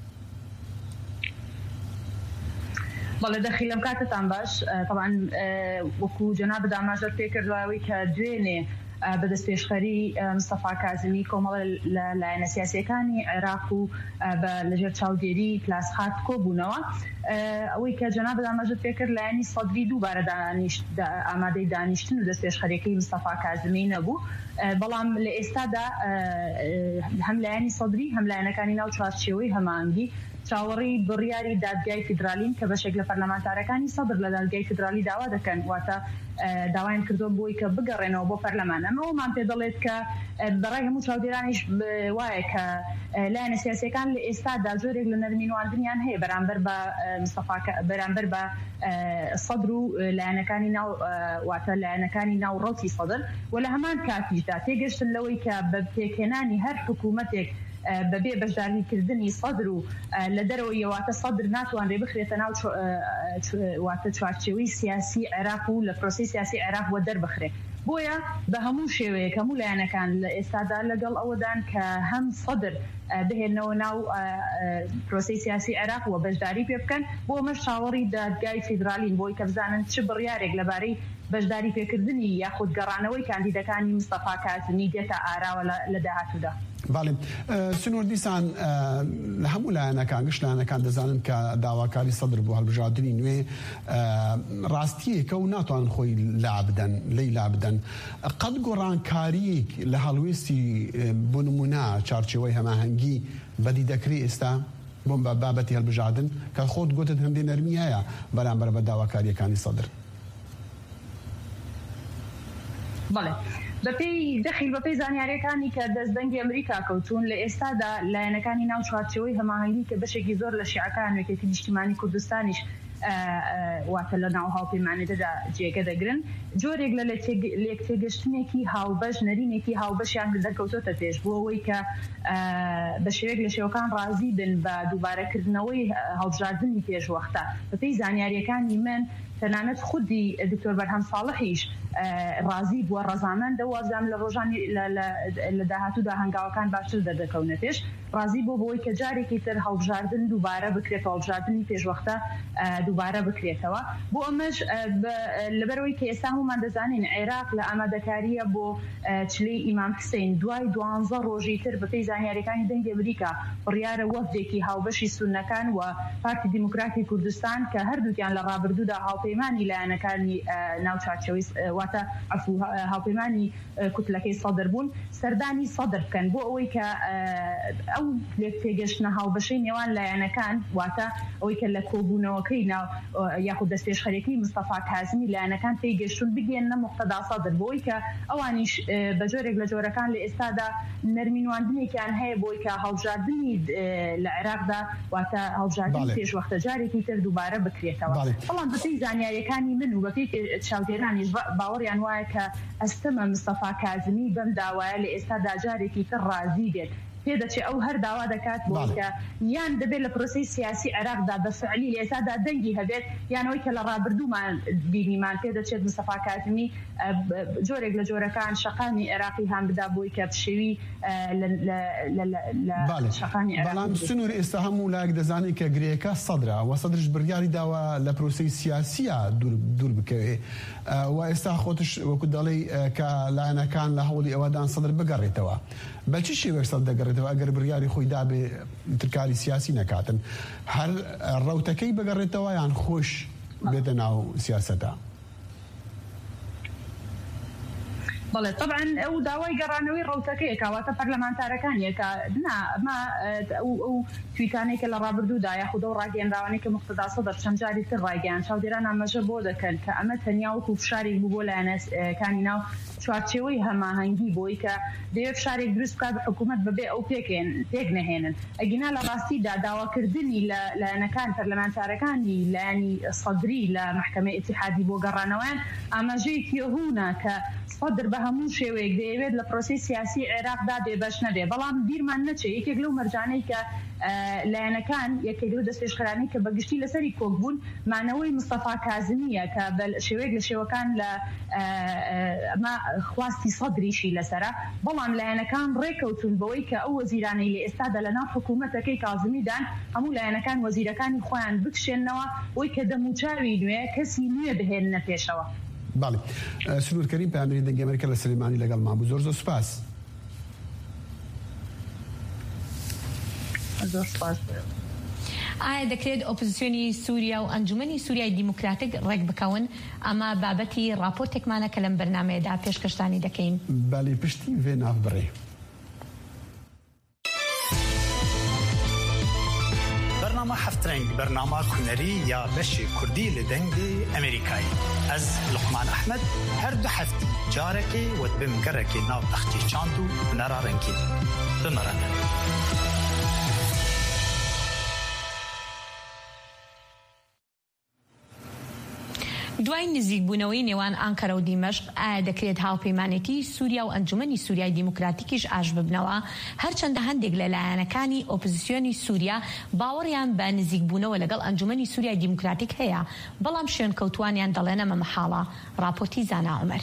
S13: بەڵێ دەخیلم کاتتان باش طبعا وەکو جەناب داماژەر پێکردواوی کە دوێنێ بەدەست پێشخەری مستەفا کازمی کۆمەڵە لایەنە سیاسیەکانی عێراق و لەژێر چاودێری پلاسخارد کۆبوونەوە ئەوەی کە جەناب داماژەر پێکرد لایەنی سەدری دووبارە ئامادەی دانیشتن و دەست پێشخەریەکەی مستەفا کازمی نەبوو بەڵام لە ئێستادا هەم لایەنی سەدری هەم لایەنەکانی ناو چوارچێوەی هەمانگی چاوەڕی بڕیاری دادگای فیدرالین کە بەشێک لە پەرلەمانتارەکانی سەدر لە دادگای فیدرالی داوا دەکەن واتە داوایان کردو بۆی کە بگەڕێنەوە بۆ پەرلەمان ئەمەوەمان پێ دەڵێت کە بەڕای هەموو چاودێرانیش وایە کە لایەنە سیاسیەکان لە ئێستادا زۆرێک لە نەرمینواندنیان هەیە بەرامبەر بە سەدر و لایەنەکانی ناو واتە لایەنەکانی ناو ڕەوتی سەدر و لە هەمان کاتیشدا تێگەشتن لەوەی کە بە پێکهێنانی هەر حکوومەتێک بەبێ بەشداریکردنی سەدر و لە دەرەوەی واتە سەدر ناتوانرێ بخرێتە ناو واتە چوارچێوەی سیاسی عێراق و لە پرۆسی سیاسی عێراق وە دەربخرێ بۆیە بە هەموو شێوەیەک هەموو لایەنەکان لە ئێستادا لەگەڵ ئەوەدان کە هەم سەدر بهێنەوە ناو پرۆسی سیاسی عێراق و بەشداری پێ بکەن بۆ ئەمەش چاوەڕی دادگای فیدرالین بۆی کە بزانن چ بڕیارێک لەبارەی بەشداری پێکردنی یاخود گەڕانەوەی کاندیدەکانی مستەفا کازمی دێتە ئاراوە لە داهاتوودا.
S1: بله سنور دیسان همون لایەنەکان گشت لایەنەکان دەزانن کە داواکاری سەدر بۆ هەڵبژاردننی نوێ ڕاستیەکە و ناتوانن خۆی لی لابدەن قەت گۆڕانکاریەک لە هەڵوێستی بۆ نمونە چارچێوەی هەماهەنگی بەدی دەکری ئێستا بۆم بە بابەتی هەڵبژاردن کە خۆت گوتت هەندێک نەرمی هەیە بەرامبەر بە داواکاریەکانی سەدر.
S13: بەڵێ بەپێی دەخیل بەپێی زانیاریەکانی کە دەستدەنگی ئەمریکا کەوتون لە ئێستادا لایەنەکانی ناو چوارچێوەی هەماهەنگی کە بەشێکی زۆر لە شیعەکان وەکێتی نیشتیمانی کوردستانیش واتە لە ناو هاوپەیمانیدەدا جێگە دەگرن جۆرێک لە لێک تێگەشتنێکی هاوبەش نەرینێکی هاوبەشیان دەکەوتۆتە پێش بۆ ئەوەی کە بە شێوەیەک لە شێوەکان ڕازی بن بە دووبارەکردنەوەی هەڵبژاردننی پێشوەختە بەپێی زانیاریەکانی من تەنانەت خودی دکتۆر بەرهەم ساڵحیش ڕازی بووە ڕەزامەندە وازام لە ڕۆژانی لە داهاتوودا هەنگاوەکان باشتر دەردەکەونەتێش ڕازی بۆ بۆی کە جارێکی تر هەڵبژاردن دووبارە بکرێتەوە هەڵبژاردننی پێشوەختە دووبارە بکرێتەوە بۆ ئەمەش لەبەرەوەی کە ئێستا هەمومان دەزانین عێراق لە ئامادەکاریە بۆ چلەی ئیمام حسین دوای 12 ڕۆژی تر بەپێی زانیاریەکانی دەنگی ئەمریکا بڕیارە وەفدێکی هاوبەشی سونەکان و پارتی دیموکراتی کوردستان کە هەردووکیان لە ڕابردوودا هاوپەیمانی لایەنەکانی ناوچارچەوەی واتە هاوپەیمانی کوتلەکەی سەدر بوون سەردانی سەدر بکەن بۆ ئەوەی کە ئەو پێگەشتنە هاوبەشەی نێوان لایەنەکان واتە ئەوەی کە لە کۆبوونەوەکەی یاخود دەستپێشخەرێکی مستەفا کازمی لایەنەکان پێیگەشتون بگەێنە مقتەدا سەدر بۆی کە ئەوانیش بە جۆرێک لە جۆرەکان لە ئێستادا نەرمینواندنێکیان هەیە بۆی کە هەڵبژاردننی لە عێراقدا واتە هەڵبژاردننی پێشوەختە جارێکی تر دووبارە بکرێتەوە بەڵام بەپێی زانیاریەکانی من و بەپێی چاودێرانیش باوەڕیان وایە کە ئەستەمە مستەفا کازمی بەم داوایە لە ئێستادا جارێکی تر ڕازی بێت پێدەچێت ئەو هەر داوا دەکات بۆ کە یان دەبێت لە پرۆسی سیاسی عێراقدا بەفعلی لە ئێستادا دەنگی هەبێت یانەوەی کە لە ڕابردوومان بینیمان پێدەچێت مستەفا کازمی جۆرێک لە جۆرەکان شەقامی عێراقی هەم بدا بۆی کە پشێوی لە شەقامی عێراق
S1: بەڵام سنوور ئێستا هەموو لایەک دەزانێت کە گرێەکە سەدرا و سەدرش بڕیاری داوە لە پرۆسی سیاسیە دوور بکەوێت و ئێستا خۆتش وەکو دەڵێ کە لایەنەکان لە هەوڵی ئەوەدان سەدر بگەڕێتەوە بەچی شێوەیەک سەدر دەگەڕێتەوە ئەگەر بڕیاری خۆی دابێ ترکاری سیاسی نەکاتن هەر ڕەوتەکەی بگەڕێتەوە یان خۆش بێتە ناو سیاسەتە
S13: بەڵێ طبعا ئەو داوای گەڕانەوەی ڕەوتەکەیە کاواتە پەرلەمانتارەکانیە کە ئەو تویتانێکە لە ڕابردوودا یاخود ئەو ڕاگەیەنراوانەی کە مقتەدا سەدر چەند جاری تر ڕاگەیان چاودێران ئاماژە بۆ دەکەن کە ئەمە تەنیا وەکو فشارێک بوو بۆ لایەنەکانی ناو چوارچێوەی هەماهەنگی بۆی کە دەیە فشارێک دروست بکات بە حکوومەت بەبێ ئەو پێک نەهێنن ئەگینا لە ڕاستیدا داواکردنی لە لایەنەکان پەرلەمانتارەکانی لایەنی سەدری لە محکەمەی ئیتیحادی بۆ گەڕانەوەیان ئاماژەیەکی هوونە کە سەدر بە هەموو شێوەیەک دەیەوێت لە پرۆسی سیاسی عێراقدا بێبەش نەبێ بەڵام بیرمان نەچێت یەکێک لەو مەرجانەی کە لایەنەکان یەکێک لەو دەستپێشخەرانەی کە بەگشتی لەسەری کۆک بوون مانەوەی مستەفا کازمیە کە شێوەیەک لە شێوەکان لە خواستی سەدریشی لەسەرە بەڵام لایەنەکان ڕێکەوتون بەوەی کە ئەو وەزیرانەی لە ئێستادا لە ناو حکوومەتەکەی کازمیدان هەموو لایەنەکان وەزیرەکانی خۆیان بکشێنەوە بۆی کە دەموچاوی نوێ کەسی نوێ بهێننە پێشەوە
S1: باڵێ سنوور کەریم پامێری دەنگی ئەمریکا لە سلێمانی لەگەڵ مابوو زۆر سوپاس
S2: ئایا دەکرێت ئۆپۆزیسیۆنی سووریا و ئەنجومەنی سووریای دیموکراتیک ڕێک بکەون ئەمە بابەتی راپۆرتێکمانە کە لەم بەرنامەیەدا پێشکەشتانی دەکەین
S1: باڵێ پشتی وێ ناوبڕێ
S14: برنامه هفترنگ برنامه هنری یا بشی کردی لدنگی امریکایی از لقمان احمد هر دو هفته جارکی و بمگرکی ناو تختی چاندو نرارنگی بمرنه
S2: دوای نزیکبوونەوەی نێوان ئانکەرە و دیمەشق ئایا دەکرێت هاوپەیمانێتی سووریا و ئەنجومەنی سووریای دیموکراتیکیش ئاش ببنەوە هەرچەندە هەندێک لە لایەنەکانی ئۆپۆزیسیۆنی سووریا باوەڕیان بە نزیکبوونەوە لەگەڵ ئەنجومەنی سووریای دیموکراتیک هەیە بەڵام شوێنکەوتوانیان دەڵێن ئەمە مەحاڵە راپۆرتی زانا عومەر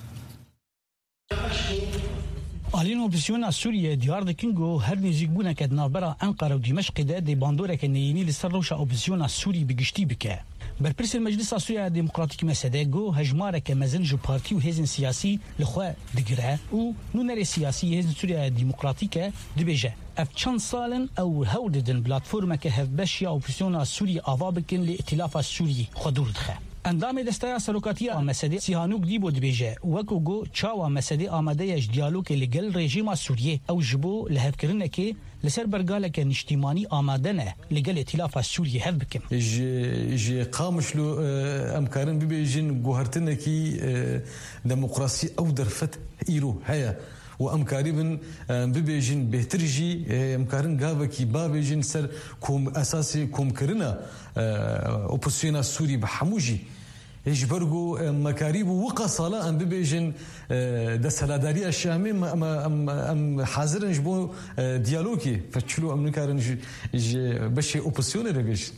S15: آلین اپوزیسیون سوریه دیار دکن گو هر نزیک بونه که نابرا انقره و دیمشق ده دی باندوره که نیینی لسر روش اپوزیسیون سوری بگشتی بکه برپرس مجلس سوریه دموکراتیک مسده گو هجماره که مزن جو پارتی و هزن سیاسی لخوا دگره و نونر سیاسی هزن سوریه دموکراتیک دبیجه اف چند سالن او هوددن پلتفرم که هفبش یا اپوزیسیون سوری آوا بکن لائتلاف سوری خودور دخه اندام دسته سروکاتی مسده سیهانوک دیبو دبیجه وکو گو چاوا مسده آمده یش دیالوگ لگل رژیم سوریه او جبو لهفکرنه که لسر برگاله که نشتیمانی آمده نه لگل ائتلاف سوریه هف بکم
S16: جي قامش له امكارن ببيجين جوهرتنا كي ديمقراطي او درفت ايرو هيا وامكاري بن ببيجين بهترجي امكارن غابكي بابيجين سر كوم اساسي كوم كرنا اوبوزيسيون سوري بحموجي يجبرجو مكاريب وقصلا ام ببيجين دسلاداري الشامي ام حاضرن جبو ديالوجي فتشلو ام نكارن بشي اوبوزيسيون ربيش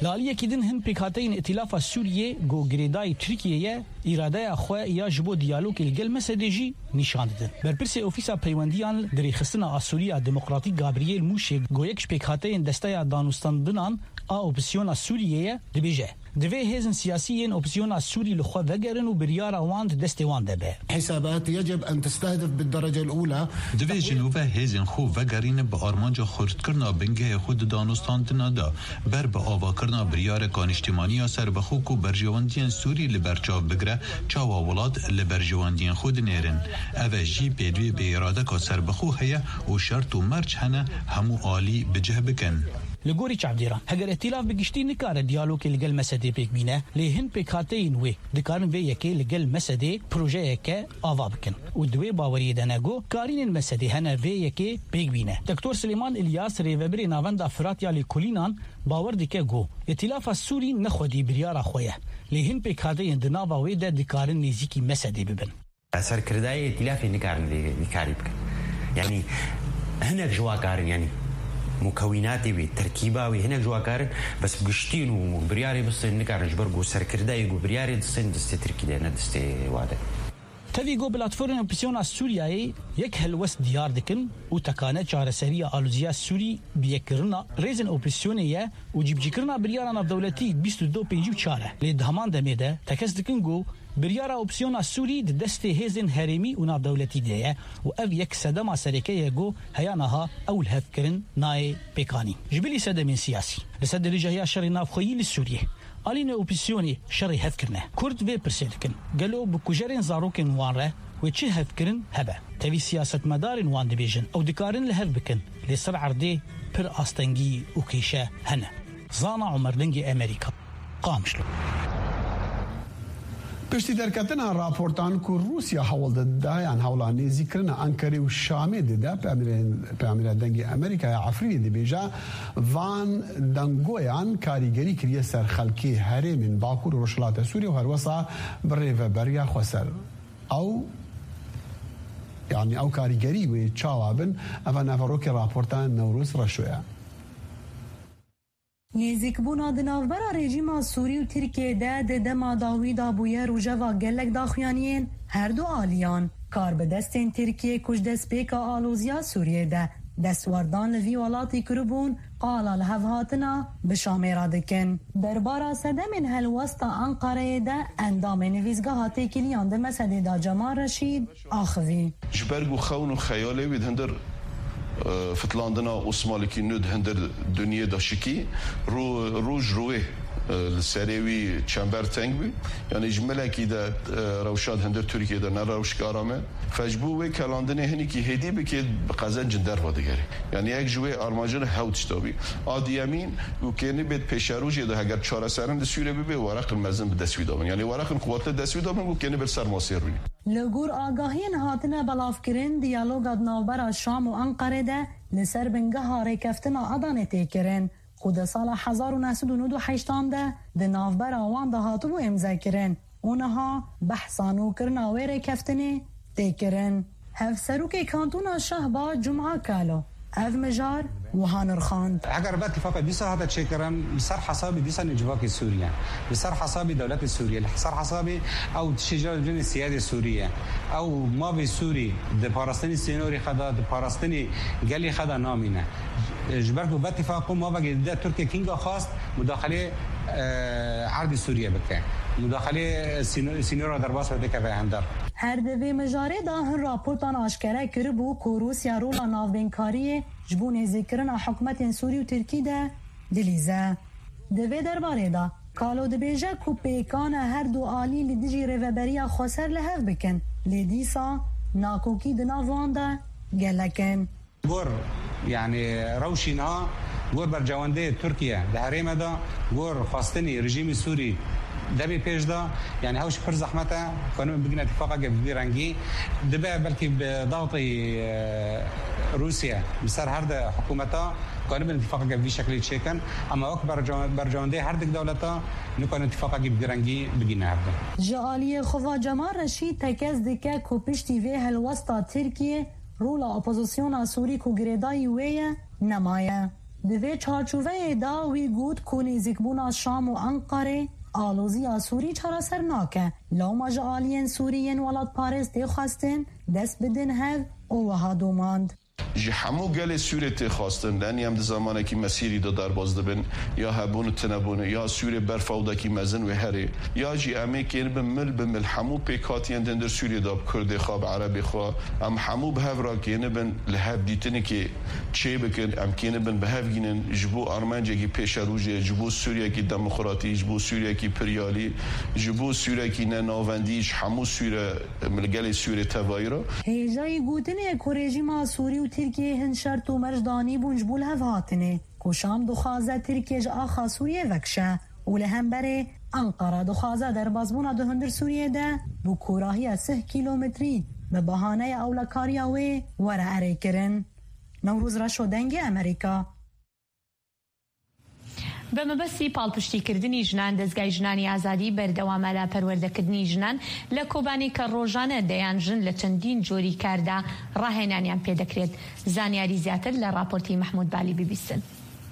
S15: لالیه کدن هن پیکاتین ائتلاف سوریه گو گریدای ترکیه اراده خو یا جبو دیالوگ لگل مسدجی نشان دادن برپرس اوفیسا پیوندیان دریخستنا سوریا دموکراتیک گابریل موشه گو یک پیکاتین دستای دانوستاندنان اپوزیسیون سوریه دبیجه دوی هزن سیاسیین اپوزیسیون سوری لخوا وگرن و بریار واند دستوان دبه
S17: حسابات يجب ان تستهدف بالدرجه الاولى
S18: دوی جنوب هزن خو وگرین به آرمانجا خرد کرنا بنگه خود دانوستاندنا دا بر به آوا کرنا بریار کانشتیمانی سر بخو کو برجواندین سوری لبرچاو بگره چاوا ولاد لبرجواندین خود نیرن اوه جی پیدوی به اراده که سر بخو هیا و شرط و مرچ هنه همو عالی بجه بکن
S15: لگوری چابدیران اگر ائتلاف بگشتی نکاره دیالوگ لگل مسده پیک بینه لهن پیکاتین وی دکارن وی یکی لگل مسده پروژه که آوا بکن و دوی باوری دنگو کارین مسده هنه وی یکی پیک بینه دکتور سلیمان الیاس ریوبری ناوند افراد یا لیکولینان باور دیگه گو ائتلاف سوری نخودی بریار خویه لهن پیکاتین دناوا وی دکارن نزیکی مسده ببن
S19: اثر کردای ائتلاف نکارن کاری بکن یعنی هنه جواکارن یعنی مكوناتي وتركيبه هنا جواكار بس بقشتين وبرياري بس نكارج برغو سركرداي وبرياري دسن دست تركيده ندست واده
S15: تفي جو بلاتفورم اوبسيون سورياي يك هلوس ديار دكن وتكانه چارسري الوزيا سوري بيكرنا ريزن اوبسيونيه وجيبجكرنا بريارنا دولتي 22 بيجو چاره لدهمان دميده تكس دكن جو بريارا اوبسيون سوري دست هزن هرمي ونا دولتي ديه واف يك سدما سركيه جو هيانها اول هفكرن ناي بيكاني جبلي سدم سياسي لسد رجايا شر نافخي للسوريه علينا اوبسيوني شر هفكرنا كرد في برسلكن قالوا بكوجرين زاروكن وانره وچه هفكرن هبه تبي سياسه مدار وان ديفيجن او دكارن لهفبكن لسر عردي بر استنجي وكيشه هنا زانا عمر لنجي امريكا قامشلو
S1: پشتی درکتنا راپورتان کو روسیا حول ده یان حولانی ذکرن انکاری و شامی ده پیامیر دنگی امریکا عفرینی دی بیجا وان دنگویان کاریگری کریه سر خلکی هرمین باکور روشلات سوریه و هر وسا بری و بریا خسر او يعني او کاریگری و چاوابن اما نفروک راپورتان نوروز رشویا
S7: نزیکبونا دناوبرا رژیم سوری و ترکیه ده دما داوی دابویه روژوا گلک داخویانین هر دو آلیان کار به دستین ترکیه کش دست پیکا آلوزیا سوریه ده دستوردان لوی ولاتی کربون قالا لحوهاتنا بشامه را دکن دربارا سدمین هلوستا انقاره ده اندام نویزگاه تیکلیان ده مسده دا جمال رشید آخوی
S20: جبرگو خون و خیاله وید هندر فتلاندنا اوسمالکی نود هندر دنیا داشکی روج روی السریوی چمبر تنگ بی یعنی جمله کی ده روشاد هندر ترکیه ده نه روش کارامه فجبو و کلاندنه هنی کی هدی بکید بقزن جندر وادگری یعنی یک جوی آرماجر هاوت تابی آدیامین و کنی بد پیشروج ده اگر چهار سرن دسوره بی ورق المزن به دسوی دامن یعنی ورق قوت دسوی دامن و کنی بر سر ماسیر بی
S7: لگور آگاهی نهاتنا بلافکرین دیالوگ ناوبر شام و انقره ده لسر بنگه هاره کفتنا ادانه تیکرین خود سال 1998 ده د ناوبر آوان ده هاتو و امضا کرن اونها بحثانو کرنا ویره کفتنه تیکرن هف سروک کانتونا شهبا جمعه کالو اف مجار وهانر خان
S21: اگر به اتفاق بیسا هذا تشكرن بسر حساب بیسا نجواك سوريا بسر حساب دولة سوريا بسر حساب او تشجيع جن السيادة السورية او ما بسوري د پاراستنی سينوري خدا د پاراستنی گلی خدا نامینه جبركو باتفاق ما بقى ده تركيا كينغا خاص مداخله عرض سوريا بك مداخله سينورا درباس بده که هندر
S7: هر دوی مجاره دا هر راپورتان آشکره کربو که روسیا رولا ناوبینکاری جبون ذکرن حکومت سوری و ترکی ده دلیزه دوی درباره دا کالو دبیجه کو پیکان هر دو آلی لدیجی روبریا خسر لحف بکن لدیسا ناکوکی دناوان ده گلکن
S21: گور يعني روشينا گور بر جوانده ترکیه ده هریم دا گور خواستنی رژیم سوری دبی پیش دا يعني هاوش پر زحمته كانوا بقينا اتفاقا قبل رنگي دبا بلكي بضغط روسيا بسر هر حكومتها كانوا اتفاقا قبل شكل تشيكن اما اكبر برجانده هر دولتا نكون اتفاقا قبل رنگي بقينا هذا
S7: جاليه خوا جمال رشید تکز دکه کو پشتی وی هلوستا ترکیه رولا اپوزیسیون سوری کو گریدای وی نمایه دوی چارچوبه دا وی گود کو نزیکبونا شام و انقره آلوزی سوری چرا سر ناکه لو مجالین سوریین ولاد پاریس دی خواستن دست بدن هف او وها دوماند
S20: جی همو گل سوریت خواستن لانی هم زمانه که مسیری دا در بازده بن یا هبون تنبون یا سوری برفاوده که مزن و هره یا جی امی که بمل همو پیکاتی اندن در سوری دا کرده خواب عربی خواه ام همو به هف را که نبن لحب دیتنی که چه بکن ام که نبن به هف گینن جبو آرمنجه که پیش روژه جبو سوریه که دموکراتی جبو سوریه که پریالی جبو سوریه که نناوندیش همو سوری ملگل سوری توایی را
S7: هیجای گوتنه که رژیم سوری و ترکیه هن شرط و مرجدانی بونج بول هف هاتنه کشام دخوازه ترکیه آخا سوریه وکشه و لهم بره انقره دخوازه در بازمون دو هندر سوریه ده بو کوراهی 3 کیلومتری به بهانه اولکاریاوی وره اره کرن. نوروز را شدنگ امریکا
S2: بە مەبەستی پاڵپشتیکردنی ژنان دەستگای ژنانی ئازادی بەردەوامە لە پەروەردەکردنی ژنان لە کۆبانی کە ڕۆژانە دەیان ژن لە چەندین جۆری کاردا ڕاهێنانیان پێدەکرێت. زانیاری زیاتر لە راپۆرتی محمود بالی بیبیسن.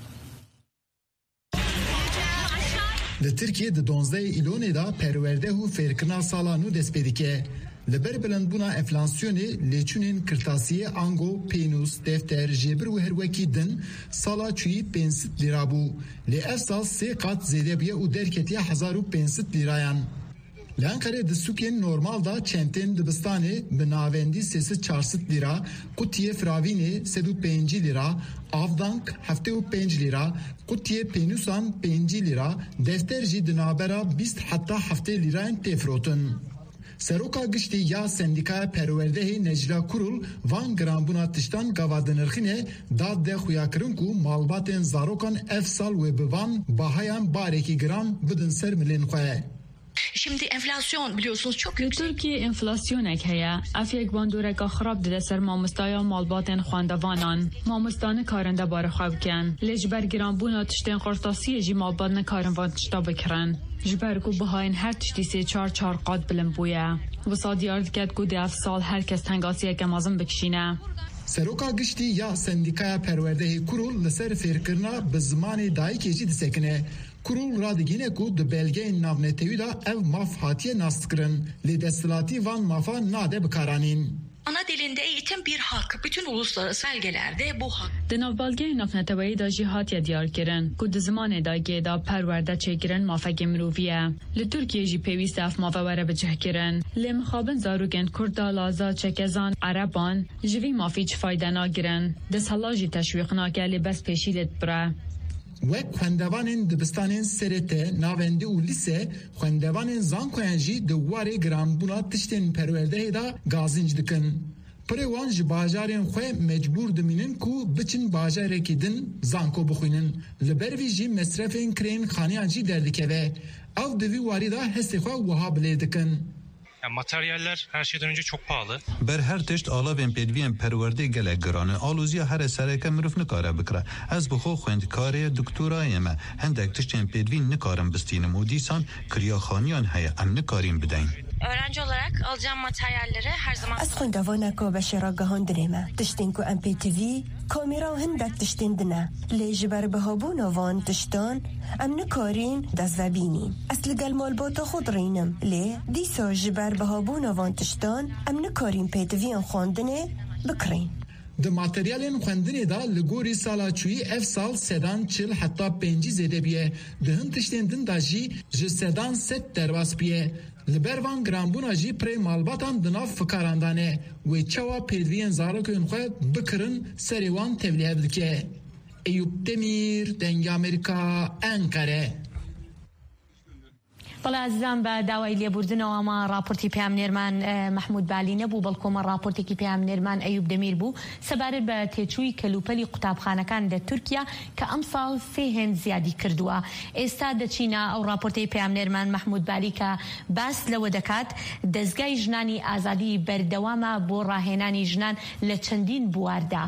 S6: لە ترکیە di 12 îlonê da perwerde û fêrkirina sala nû dest pê dike. Li ber bilindbûna enflasyonê lêçûnên kirtasiyê ango, pênûs, defter, jêbir û her wekî din sala çûyî 500 lîra bû. Lê ev sal sê qat zêde bûye û derketiye 1500 lîrayan. Li Enqerê di sûkên normal da çentên dibistanê bi navendî 400 lîra, qutiyê firavînê 105 lîra, avdank 75 lîra, qutiyê pênûsan 5 lîra, defter jî di navbera 20 heta 70 lîrayên têfirotin. Seroka giştî ya sendîkaya perwerdehê Necla Kurul van giranbûna tiştan gavadinirxînê dad de xuyakirin ku malbatên zarokan ev sal wê bi van bahayan barekî giran bidin ser milên xwe.
S22: Şimdi enflasyon biliyorsunuz çok
S23: yüksek. Türkiye enflasyonek heye. Afyek bandoreka xrab dide ser mamostaya malbatên xwendevanan. Mamostane karin de barê xwe bikin. Lê ji ber giranbûna tiştên qirtasiyê jî malbat nekarin van tişta bikirin. Ji ber ku bihayên her tiştî 3-4 qat bilind bûye. Wisa diyar diket ku di ev sal herkes tengasiyeke mezin bikişîne.
S6: Seroka giştî ya sendîkaya perwerdehê Kurul li ser fêrkirina bi zimanê dayîkê jî disekine. Kurul radigîne ku di belgeyên navnetewî da ev maf hatiye nastikirin. Lê desthilatî van mafa nade bikaranîn.
S22: Ana dilinde eğitim bir hak. Bütün uluslararası belgelerde bu hak.
S23: Di navbalgeyê navnetewî da jî hatiye diyar kirin ku di zimanê dayîkê da perwerde çêkirin mafekê mirovî ye. Li Tirkiye jî pêwîst ev mafe were bicihkirin. Lê mixabin zarokên Kurda, Laza, Çekezan, Ereban ji vî mafî çi fayde nagirin. Desthela jî teşwîq nake lê bes pêşî lê dibire.
S6: Wek xwendevanên dibistanên serete, navendî û lîse, xwendevanên zankoyan jî di warê giranbûna tiştên perwerdehê da gazînc dikin. Pirê wan ji bajarên xwe mecbûr dimînin ku biçin bajarekî din zanko bixwînin. Li ber vî jî mesrefên kirên xaniyan jî derdikeve. Ew di vî warî da hestê xwe wiha bilê dikin.
S24: Yani materyaller her şeyden önce çok pahalı.
S18: Ber her tişt alavên pêdiviyên perwerdê gelek giran e. Alûziya here sereke mirov nikare bikire. Ez bi xwe xwendkarê doktorayê me hendek tiştên pêdivî nikarim bistînim û dîsan kiryaxaniyan heye em nikarîn bideyn.
S22: Öğrenci olarak alacağım materyalleri her zaman...
S25: Ez xwendevana ku beşêra gihandinê me. Tiştên ku em pêtivî, kamera û hindek tiştên dine. Lê ji ber bihabûna van tiştan, em nikarin dest vebînîn. Ez li gel malbata xwe dirînim. Lê dîsa ji ber bihabûna van tiştan, em nikarin pêtiviyan xwandinê bikirin.
S6: Di materyalên xwendinê da li gorî sala çûyî ev sal sedan 40 heta 5 zêde bûye. Di hin tiştên din da jî ji sedan 7 derbas bûye. Li ber van giranbûna jî pirê malbatan di nav fikarandan e. Wê çawa pêdiviyên zarokên xwe bikirin serê wan tevlihev dike. Eyûb Demîr, Dengê Amerîka, Enkere.
S2: بەڵێ ئازیزان بە داوای لێبوردنەوە ئەمە راپۆرتی پێامنێرمان محمود بالی نەبوو بەڵکۆمە راپۆرتێکی پێامنێرمان ئەیوب دەمیر بوو سەبارەت بە تێچووی کەلوپەلی قوتابخانەکان لە تورکیا کە ئەم ساڵ 3 هێند زیادی کردووە. ئێستا دەچینە ئەو راپۆرتەی پێامنێرمان محمود بالی کە باس لەوە دەکات دەستگای ژنانی ئازادی بەردەوامە بۆ ڕاهێنانی ژنان لە چەندین بواردا.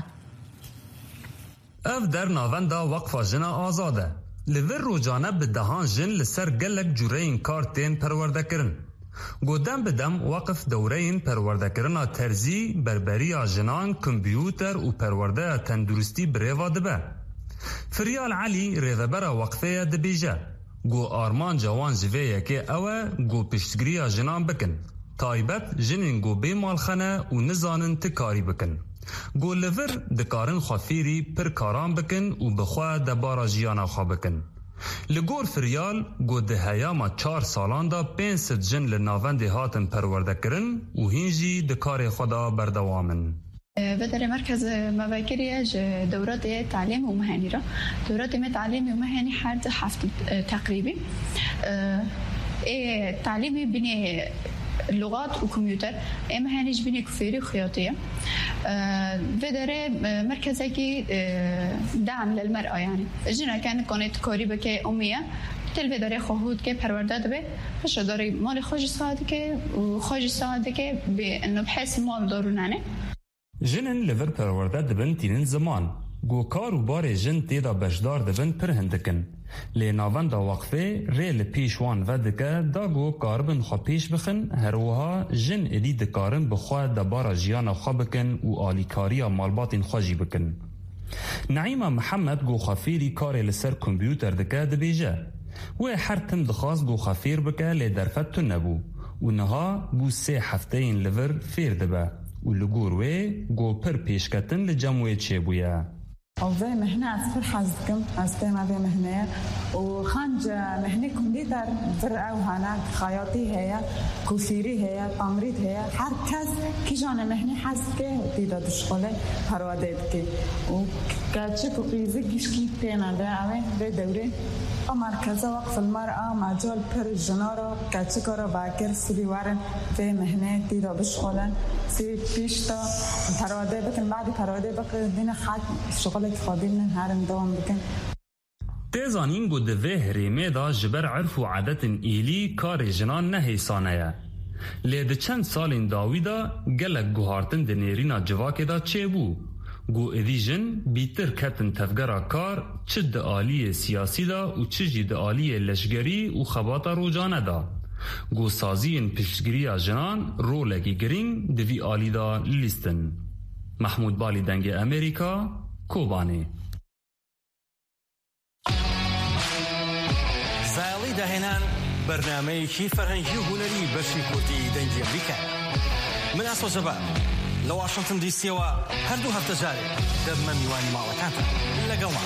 S26: ئەv dernavenda Weqfa Jina Azad e. Li vir rojane bi dehan jin li ser gelek cûreyên kar tên perwerdekirin. Godem bi dem Weqif dewreyên perwerdekirina terzî, berberiya jinan, kompyûter û perwerdeya tenduristî birêva dibe. فریال علی ریذبر وقفه دبیجه گو آرمان جوان جویه که اوه گو پشتگریا جنان بکن تایبت جنین گو بیمالخنه و نزانن تکاری بکن گو لور دکارن خفیری پر کاران بکن و بخواه دبارا جیانا خواه بکن لگور فریال گو دهیاما 4 سالان دا 500 جن لناوند هاتن پرورده کرن و هینجی دکار خدا بردوامن.
S3: بدر مركز مباكرية دورات تعليم ومهني دورات تعليم ومهني حد حفظ تقريبي تعليمي بني اللغات وكمبيوتر مهنيج بني كفيري وخياطية بدر مركزي دعم للمرأة يعني جنا كانت كوريبة كأمية تل بدر خهود كي پرورده دبه فش داري مال خوش ساعد كي وخوش ساعد كي بأنه بحس مال دارونانه
S26: جنن لور پرورده دبن تینن زمان گو کار و بار جن تیدا بشدار دبن پر هندکن لی ناوند وقفه ریل پیشوان ودکه دا گو کاربن خوا پیش بخن هروها جن ادی دکارن بخوا دبارا جیان خوا بکن و آلیکاریا مالباتین خواجی بکن. نعیمه محمد گو خفیری کار لسر کمپیوتر دکه دبیجه و هر تم دخواست گو خفیر بکه لی درفت تو نبو و نها بو 3 هفتهین لور فیر دبه و لگوروه گو پر پیشکتن لجموه چه بویا
S4: اوه مهنه از پر حزدکم از تیمه به مهنه و خانج مهنه کمپیوتر فرع و هانا خیاطی هیا کوفیری هیا تمرید هیا هر کس کی جان مهنه حزد که دیده دشخاله پرواده که و کچه کپریزه گیشکی پیننده اوه به دوره مرکز وقف المرأة مجال پر جنارا کچه کارا باکر سری وارن به مهنه دیده بشخالن سری پیشتا پرواده بکن بعدی پرواده بکن دین خاک شغل خادم هرم دوام بکن.
S26: تیزانین گو دوه هریمه دا جبر عرف و عادت ایلی کار جنان نهیسانه لید چند سالین داویدا گلک گوهارتن دنیرینا جواکه دا چه بو گو ادیجن بیتر کتن تفگرا کار چه دعالی سیاسی دا و چه جی دعالی لشگری و خباتا روجانه دا گو سازین پشتگیری جنان رولکی گرینگ دوی آلی دا لیستن. محمود بالی دنگ امریکا کوبانی
S5: زایلی دهنان برنامه‌ی فرهنگی و هنری بشی کردی دنگ امریکا من اصل جبا لواشنطن دي سي و هردو هفته جاري دب مميواني مالكاتا لقوان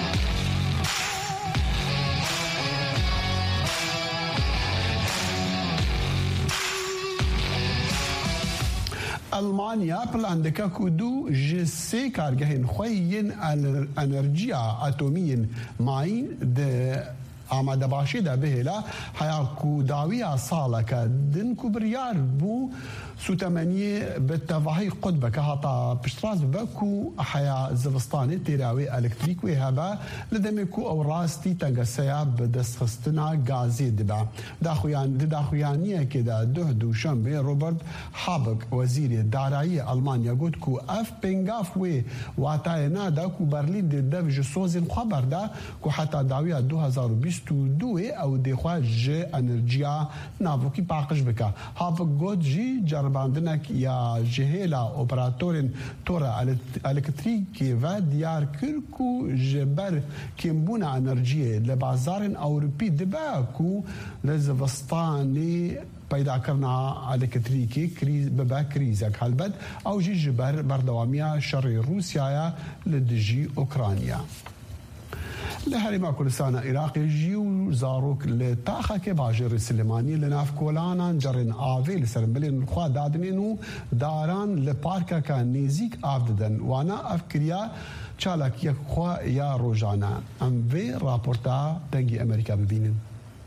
S1: ألمانيا بلاندكا كودو جسي كارجهن خوين الانرجيا اتوميين ماين د آماده باشی ده بهلا حیا کو داویا ساله که دن کو بریار بو سوتمنی به توهی قطب که هتا پشتراز بکو حیا زوستانی تیراوی الکتریک و هبا لدم کو او راستی تنگسیا به دستخستنا گازی دبا داخویانیه که ده دوشن به روبرت هابک وزیر دارایی آلمانیا گفت کو اف پنگاف و واتای نادا کو برلین ده جسوزین خبر ده کو حتی داویا 2022 او دخواج انرژیا ناوکی پاکش بکا هابک گفت جی جرباندنک یا جهلا اپراتورن تورا الکتریکی و دیار کرکو جبر کمبونا انرژی لبازارن اوروپی دباکو لزوستانی پیدا کرنا الکتریکی ببا کریزک هلبد او جی جبر بردوامیا شر روسیا لدجی اوکرانیا لهرما كردستان عراقي جيو زاروك لتاخا كباجر السليماني لناف كولانا جرن آوي لسرمبلين خوا دادنينو داران لباركا كان نيزيك آفددن وانا أفكريا چالك يك خوا يا روجانا ام في رابورتا دنگي أمريكا ببينن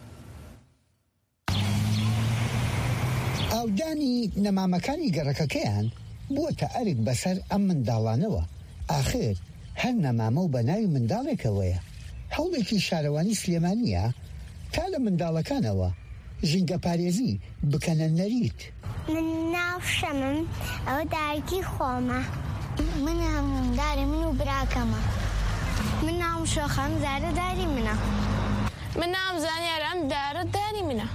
S8: او داني نما مكاني قرككيان بو تأرق بسر ام من دالانوا آخر هر نمامو بناي من دالكويا هەوڵێکی شارەوانی سلێمانیە تا لە منداڵەکانەوە ژینگە پارێزی بکەنە نەریت.
S9: من ناو شەمم ئەوە دایکی خۆمە من هەمومداری من و براکەمە من ناو شۆخەم زارە داری منە من ناو زانیارم دارە داری منە.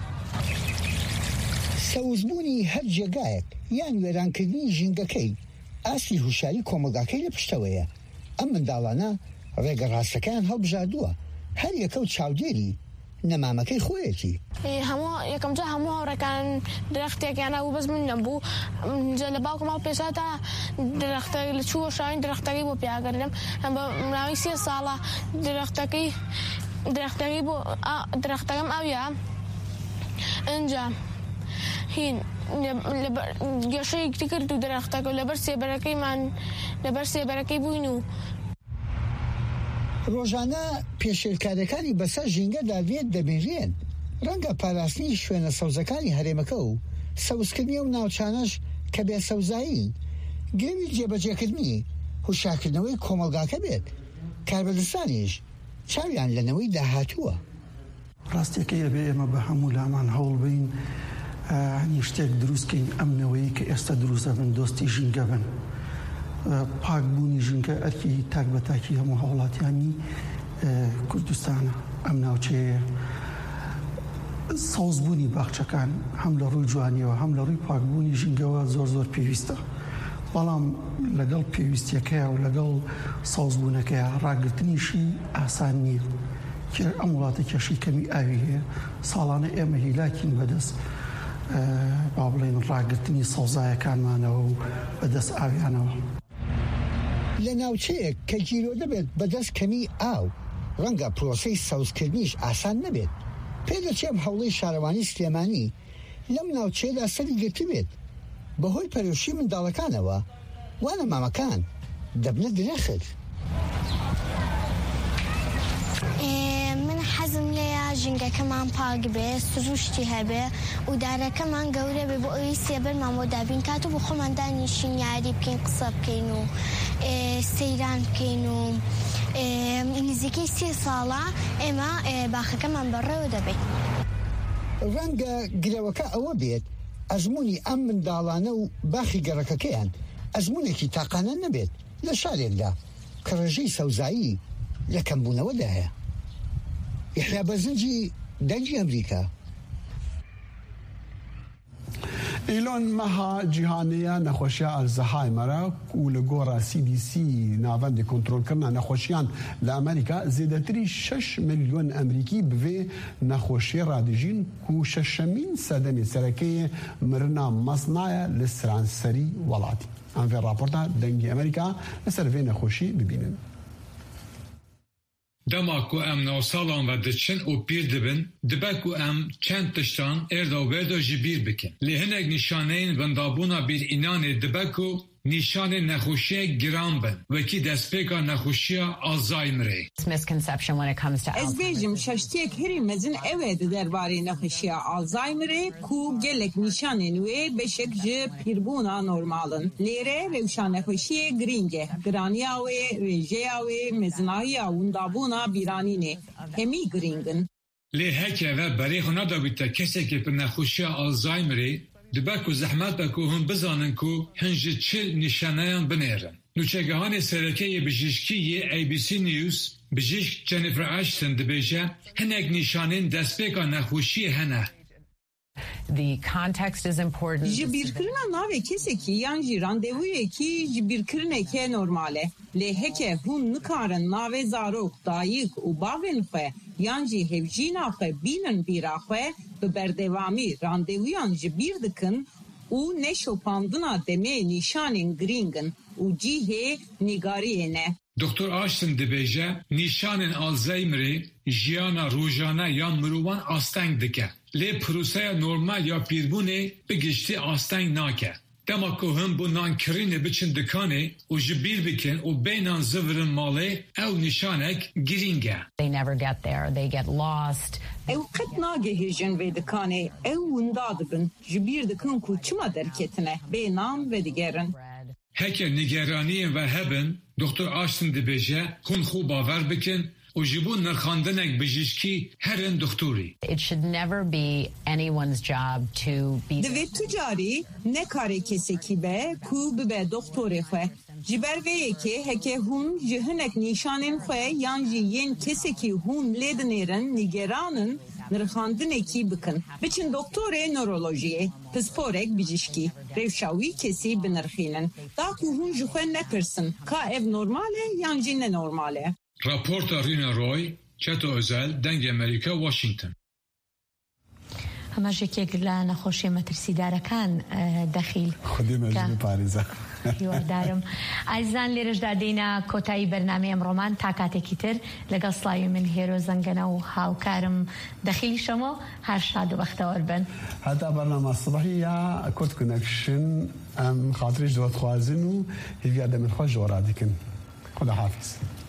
S8: سەوزبوونی هەر جێگایەک یان وێرانکردنی ژینگەکەی ئاستی هوشاری کۆمەلگاکەی لە پشتەوەیە ئەم منداڵانە ڕێگە ڕاستەکان هەڵبژاردووە هەر یەکەوت چاودێری نەمامەکەی خۆیەتی
S10: هەموو یەکەم جا هەموو هاوڕێکان درەختێکیان هەبوو بەس من نەبوو لە باوکم هەڵ پێشا تا درەختە لە چووە شاوین درەختەکەی بۆ پیاگەرم بە مراوەی 3 ساڵە درەختەکەم ئەویە ئەنجا هین گەشەیەکی کرد و درەختەکە لەبەر سێبەرەکەی بووین و
S8: ڕۆژانە پێشێلکارەکانی بەسەر ژینگەدا لێت دەبێژێن ڕەنگە پاراستنی شوێنە سەوزەکانی هەرێمەکە و سەوزکردنی و ناوچانەش کە بێ سەوزایی گرێوی جێبەجێکردنی هوشاکردنەوەی کۆمەلگاکە بێت کاربەدەستانیش چاویان لەنەوەی داهاتووە
S11: ڕاستیەکەیە بێ ئێمە بە هەموو لامان هەوڵ بین شتێک دروستکەین ئەمنەوەی کە ئێستا دروستە بن دۆستی ژینگە بن پاک بوونی ژینگە ئەرکی تاک بە تاکی هەموو هەوڵاتیانی کوردستانە ئەم ناوچەیە سەوزبوونی باخچەکان هەم لە ڕووی جوانیەوە هەم لە ڕووی پاکبوونی ژینگەوە زۆر پێویستە بەڵام لەگەڵ پێویستیەکەیە و لەگەڵ سەوزبوونەکەیە ڕاگرتنیشی ئاسان نییە ئەم وڵاتە کێشەی کەمی ئاوی هەیە ساڵانە ئێمە هیلاکین بەدەست با بڵێن ڕاگرتنی سەوزایەکانمانەوە و بەدەست ئاویانەوە
S8: لە ناوچەیەک کە گیرۆ دەبێت بەدەست کەمی ئاو ڕەنگە پرۆسەی سەوزکردنیش ئاسان نەبێت پێدەچێم هەوڵەی شارەوانی سلێمانی لەم ناوچەیەدا سەری گرتی بێت بەهۆی پەرۆشی منداڵەکانەوە وانە مامەکان دەبنە درەخت
S9: من حەزم لێیە ژینگەکەمان پاک بێ سروشتی هەبێ و دارەکەمان گەورە بێ بۆ ئەوی سێبەرمان بۆ دابین کات و بۆ خۆمان دانیشین یاری بکەین قسە بکەین و سەیران بکەین و نزیکەی 3 ساڵە ئێمە باخەکەمان بەڕێوە دەبێت
S8: ڕەنگە گرەوەکە ئەوە بێت ئەزمموی ئەم منداڵانە و باخی گەڕەکەکەیان ئەزمونێکی تاقانە نەبێت لە شارێکدا کە ڕێژەی سەوزایی لە کەمبوونەوەدا هەیە یحیا بەرزنجی دەنگی ئەمریکا
S1: ئیلۆن مەها جیهانەیە نەخۆشیە ئەلزەهایمەرە و لە گۆڕە CDC ناوەندی کۆنتڕۆلکردنا نەخۆشیان لە ئەمریکا زێدەتری 6 ملیۆن ئەمریکی بوێ نەخۆشیە ڕادژین و 6مین سەدەمی سەرەکەی مرنا مەسنایە لە سرانسەری وڵاتی ئەم vê راپۆرتە دەنگی ئەمریکا لەسەر vê نەخۆشی ببینن
S12: دما کو ام نوسالان و دچن او پیر دبن دبا کو ام چند تشتان اردا و بردا جبیر بکن لهنگ نشانین بندابونا بیر اینان دبا کو نشان نخوشی گران بن وکی دستپیکا نخوشی آلزایمره
S13: از بیجم ششتیک هری مزن اوه درباره نخوشی آلزایمره کو گلک نشان نوی بشک جه پیربونا نورمالن لیره روشان نخوشی گرینگه گرانیاوه ریجیاوه مزناهی اوندابونا بیرانینه همی گرینگن
S12: لی هکه و برای خونه دا بیتا کسی که پر نخوشی آلزایمره دبکو زحمت بکو هم بزانن کو هنجه چه نشانهان بنیرن. نوچگهان سرکه بجیشکی ABC News بجیشک جنیفر اشتن دبیجه هنگ نشانین دستپیکا نخوشی هنه.
S14: The context is important.
S13: جبیرکرنا ناوی کسی که یعنی راندویی که جبیرکرنه که نرماله. لیه که هون نکارن ناوی زاروک دایک و باون خواه یعنی هفجینا خواه بینن بیرا خواه به بردوامی راندویان جبیر دکن و نشوپاندنا دمه نشانین گرینگن و جیه نگاریه نه.
S12: دکتر آشتن دبیجه نشانین آلزایمری جیانا روزانه یا مروان آستنگ دکه. لی پروسه نورمال یا پیربونه بگشتی آستنگ ناکه. دما که هم بو نانکرینه بچن دکانه و جبیر بکن و بینان زورن ماله او نشانک گرینگه.
S14: They never get there. They get lost.
S13: او قد ناگه هیجن و دکانه او ونداد بن جبیر دکن کو چما درکتنه بینان و دیگرن.
S12: هکر نگرانی و هبن دکتر آشتن دبیجه خون خوب باور بکن و جبون نرخاندنک بجیشکی هرن دکتوری.
S14: It should never be anyone's job to be.
S13: دوی تجاری نکاری کسی کی به کو به دکتوری خواه. جبر وی که هکه هون جهنک نشانین خواه یعنی ین کسی کی هون لیدنیرن نگرانن نرخاندنه کی بکن. بچن دکتور نورولوژی پسپورک بجیشکی روشاوی کسی بنرخینن. دا کو هون جخواه نپرسن که اف نورماله یعنی نه نورماله.
S12: راپورت رینا روی چتو ازل دنگ امریکا واشنگتن.
S2: هەمەژێکێک لە نەخۆشیە مەترسیدارەکان دەخیل
S1: خودی مەژنی پارێزە
S2: هیوادارم. ئایزان لێرەشدا دێنا کۆتایی بەرنامەی ئەمڕۆمان تا کاتێکی تر لەگەڵ سڵاوی من هێرۆ زەنگەنە و هاوکارم دەخیلی شەمۆ هەر شاد و بەختەوەر بن.
S1: هەتا بەرنامە سبحی یا کورد کنەکشن خاطریش دوات خوازن و هیویا دەمن خۆش جۆرا دیکن. خدا حافظ.